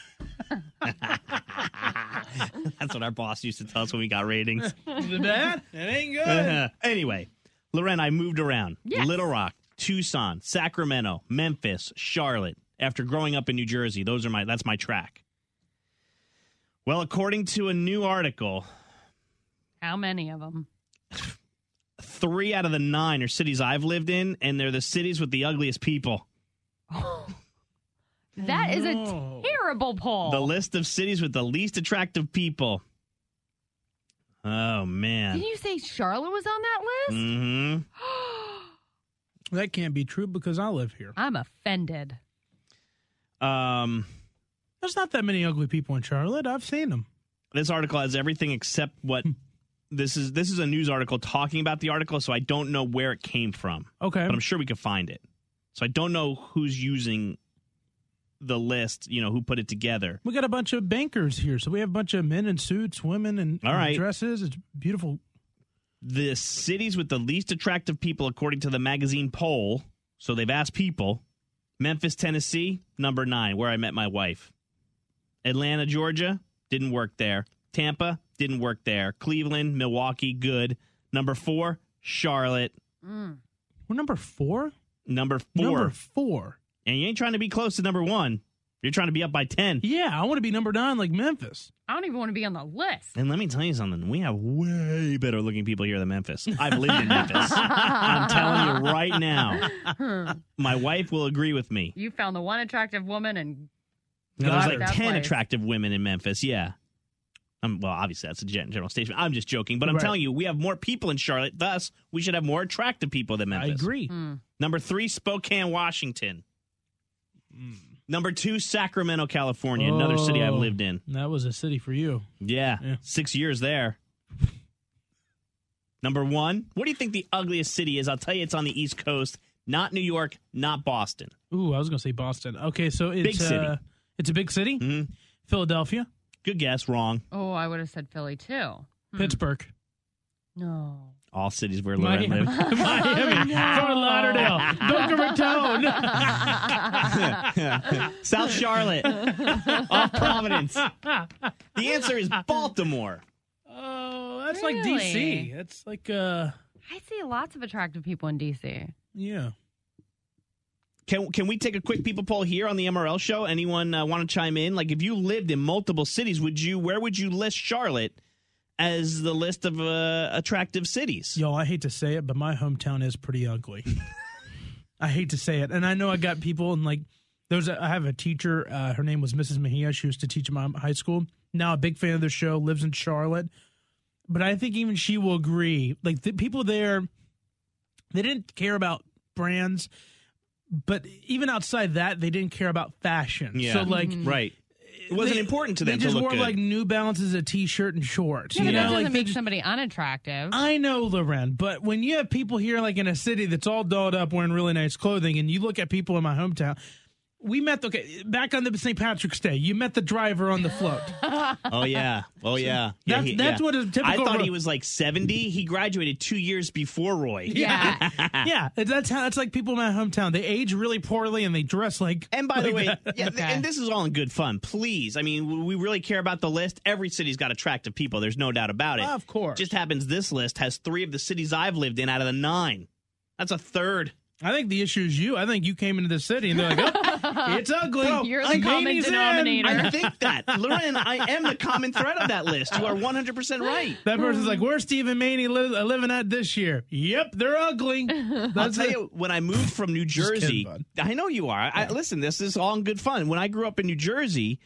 That's what our boss used to tell us when we got ratings. Is it bad? It ain't good. Anyway, Loren, I moved around. Yes. Little Rock, Tucson, Sacramento, Memphis, Charlotte. After growing up in New Jersey, that's my track. Well, according to a new article, how many of them? 3 out of the 9 are cities I've lived in, and they're the cities with the ugliest people. That is a terrible poll. The list of cities with the least attractive people. Oh, man. Did you say Charlotte was on that list? Mm-hmm. That can't be true because I live here. I'm offended. There's not that many ugly people in Charlotte. I've seen them. This article has everything except what... This is a news article talking about the article, so I don't know where it came from. Okay. But I'm sure we could find it. So I don't know who's using the list, who put it together. We got a bunch of bankers here, so we have a bunch of men in suits, women in dresses. It's beautiful. The cities with the least attractive people, according to the magazine poll, so they've asked people, Memphis, Tennessee, number 9, where I met my wife. Atlanta, Georgia, didn't work there. Tampa, didn't work there. Cleveland, Milwaukee, good. Number 4, Charlotte. We're number 4? Number 4. Number 4. And you ain't trying to be close to number 1. You're trying to be up by 10. Yeah, I want to be number 9 like Memphis. I don't even want to be on the list. And let me tell you something. We have way better looking people here than Memphis. I've lived in Memphis. I'm telling you right now. My wife will agree with me. You found the one attractive woman and there's like 10 attractive women in Memphis, yeah. Well, obviously, that's a general statement. I'm just joking. But I'm telling you, we have more people in Charlotte. Thus, we should have more attractive people than Memphis. I agree. Number 3, Spokane, Washington. Number 2, Sacramento, California, another city I've lived in. That was a city for you. Yeah. 6 years there. Number 1, what do you think the ugliest city is? I'll tell you, it's on the East Coast. Not New York, not Boston. Ooh, I was going to say Boston. Okay, so it's big city. It's a big city? Mm-hmm. Philadelphia? Good guess. Wrong. Oh, I would have said Philly, too. Pittsburgh. No. All cities where Loren lived. Miami. Fort Lauderdale. Boca Raton. South Charlotte. Off Providence. The answer is Baltimore. Oh, that's like D.C. That's like... I see lots of attractive people in D.C. Yeah. Can we take a quick people poll here on the MRL show? Anyone want to chime in? Like, if you lived in multiple cities, where would you list Charlotte as the list of attractive cities? Yo, I hate to say it, but my hometown is pretty ugly. I hate to say it. And I know I got people, and like, I have a teacher, her name was Mrs. Mejia. She used to teach in my high school. Now a big fan of the show, lives in Charlotte. But I think even she will agree. Like, the people there, they didn't care about brands. But even outside that, they didn't care about fashion. Yeah. So, like, right. It wasn't important to them to look good. They just wore, good. like, New Balances, a T-shirt, and shorts. Yeah, you know? that doesn't like, make somebody unattractive. I know, Loren, but when you have people here, like, in a city that's all dolled up wearing really nice clothing, and you look at people in my hometown... We met, back on the St. Patrick's Day, you met the driver on the float. Oh, yeah. That's what a typical... I thought he was like 70. He graduated 2 years before Roy. Yeah. Yeah, that's like people in my hometown. They age really poorly and they dress like... And by the way, Okay. and this is all in good fun. Please, I mean, we really care about the list. Every city's got attractive people. There's no doubt about it. Of course. Just happens this list has 3 of the cities I've lived in out of the 9. That's a third. I think the issue is you. I think you came into the city and they're like, oh, it's ugly. Bro, you're the common denominator. I think that. Loren, I am the common thread of that list. You are 100% right. That person's like, where's Steve and Maney living at this year? Yep, they're ugly. I'll tell you, when I moved from New Jersey, I know you are. Listen, this is all in good fun. When I grew up in New Jersey,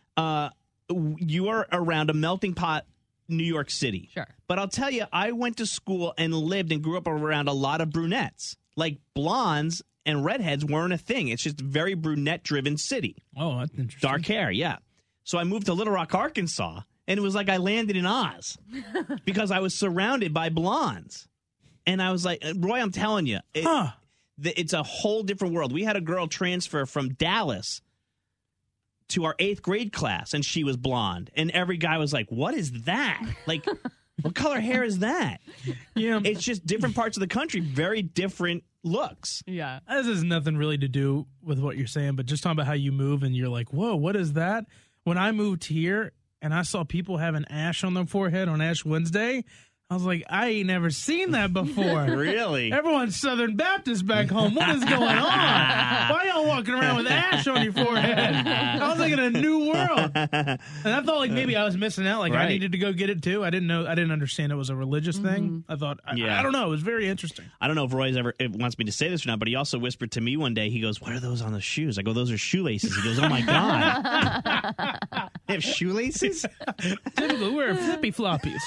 you are around a melting pot New York City. Sure. But I'll tell you, I went to school and lived and grew up around a lot of brunettes. Like, blondes and redheads weren't a thing. It's just a very brunette-driven city. Oh, that's interesting. Dark hair, yeah. So I moved to Little Rock, Arkansas, and it was like I landed in Oz because I was surrounded by blondes. And I was like, Roy, I'm telling you, it's a whole different world. We had a girl transfer from Dallas to our 8th grade class, and she was blonde. And every guy was like, what is that? Like, what color hair is that? Yeah. It's just different parts of the country, very different looks. Yeah. This has nothing really to do with what you're saying, but just talking about how you move and you're like, whoa, what is that? When I moved here and I saw people having ash on their forehead on Ash Wednesday, I was like, I ain't never seen that before. Really? Everyone's Southern Baptist back home. What is going on? Why y'all walking around with ash on your forehead? I was like in a new world. And I thought like maybe I was missing out. Like I needed to go get it too. I didn't understand it was a religious thing. I thought, I don't know. It was very interesting. I don't know if Roy's ever wants me to say this or not, but he also whispered to me one day, he goes, what are those on the shoes? I go, those are shoelaces. He goes, oh my God. They have shoelaces? Typically, we're flippy floppies.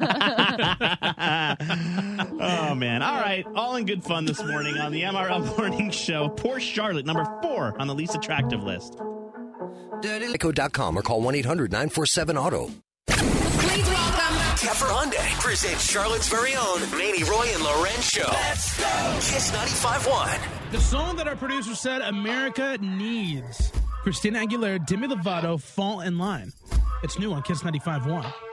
Oh, man. All right. All in good fun this morning on the MRL Morning Show. Poor Charlotte, number 4 on the least attractive list. Geico.com or call 1-800-947-AUTO. Please welcome Keffer Hyundai presents Charlotte's very own Manny, Roy, and Loren Show. Let's go. Kiss 95.1. The song that our producer said America needs. Christina Aguilera, Demi Lovato, Fall in Line. It's new on Kiss 95.1.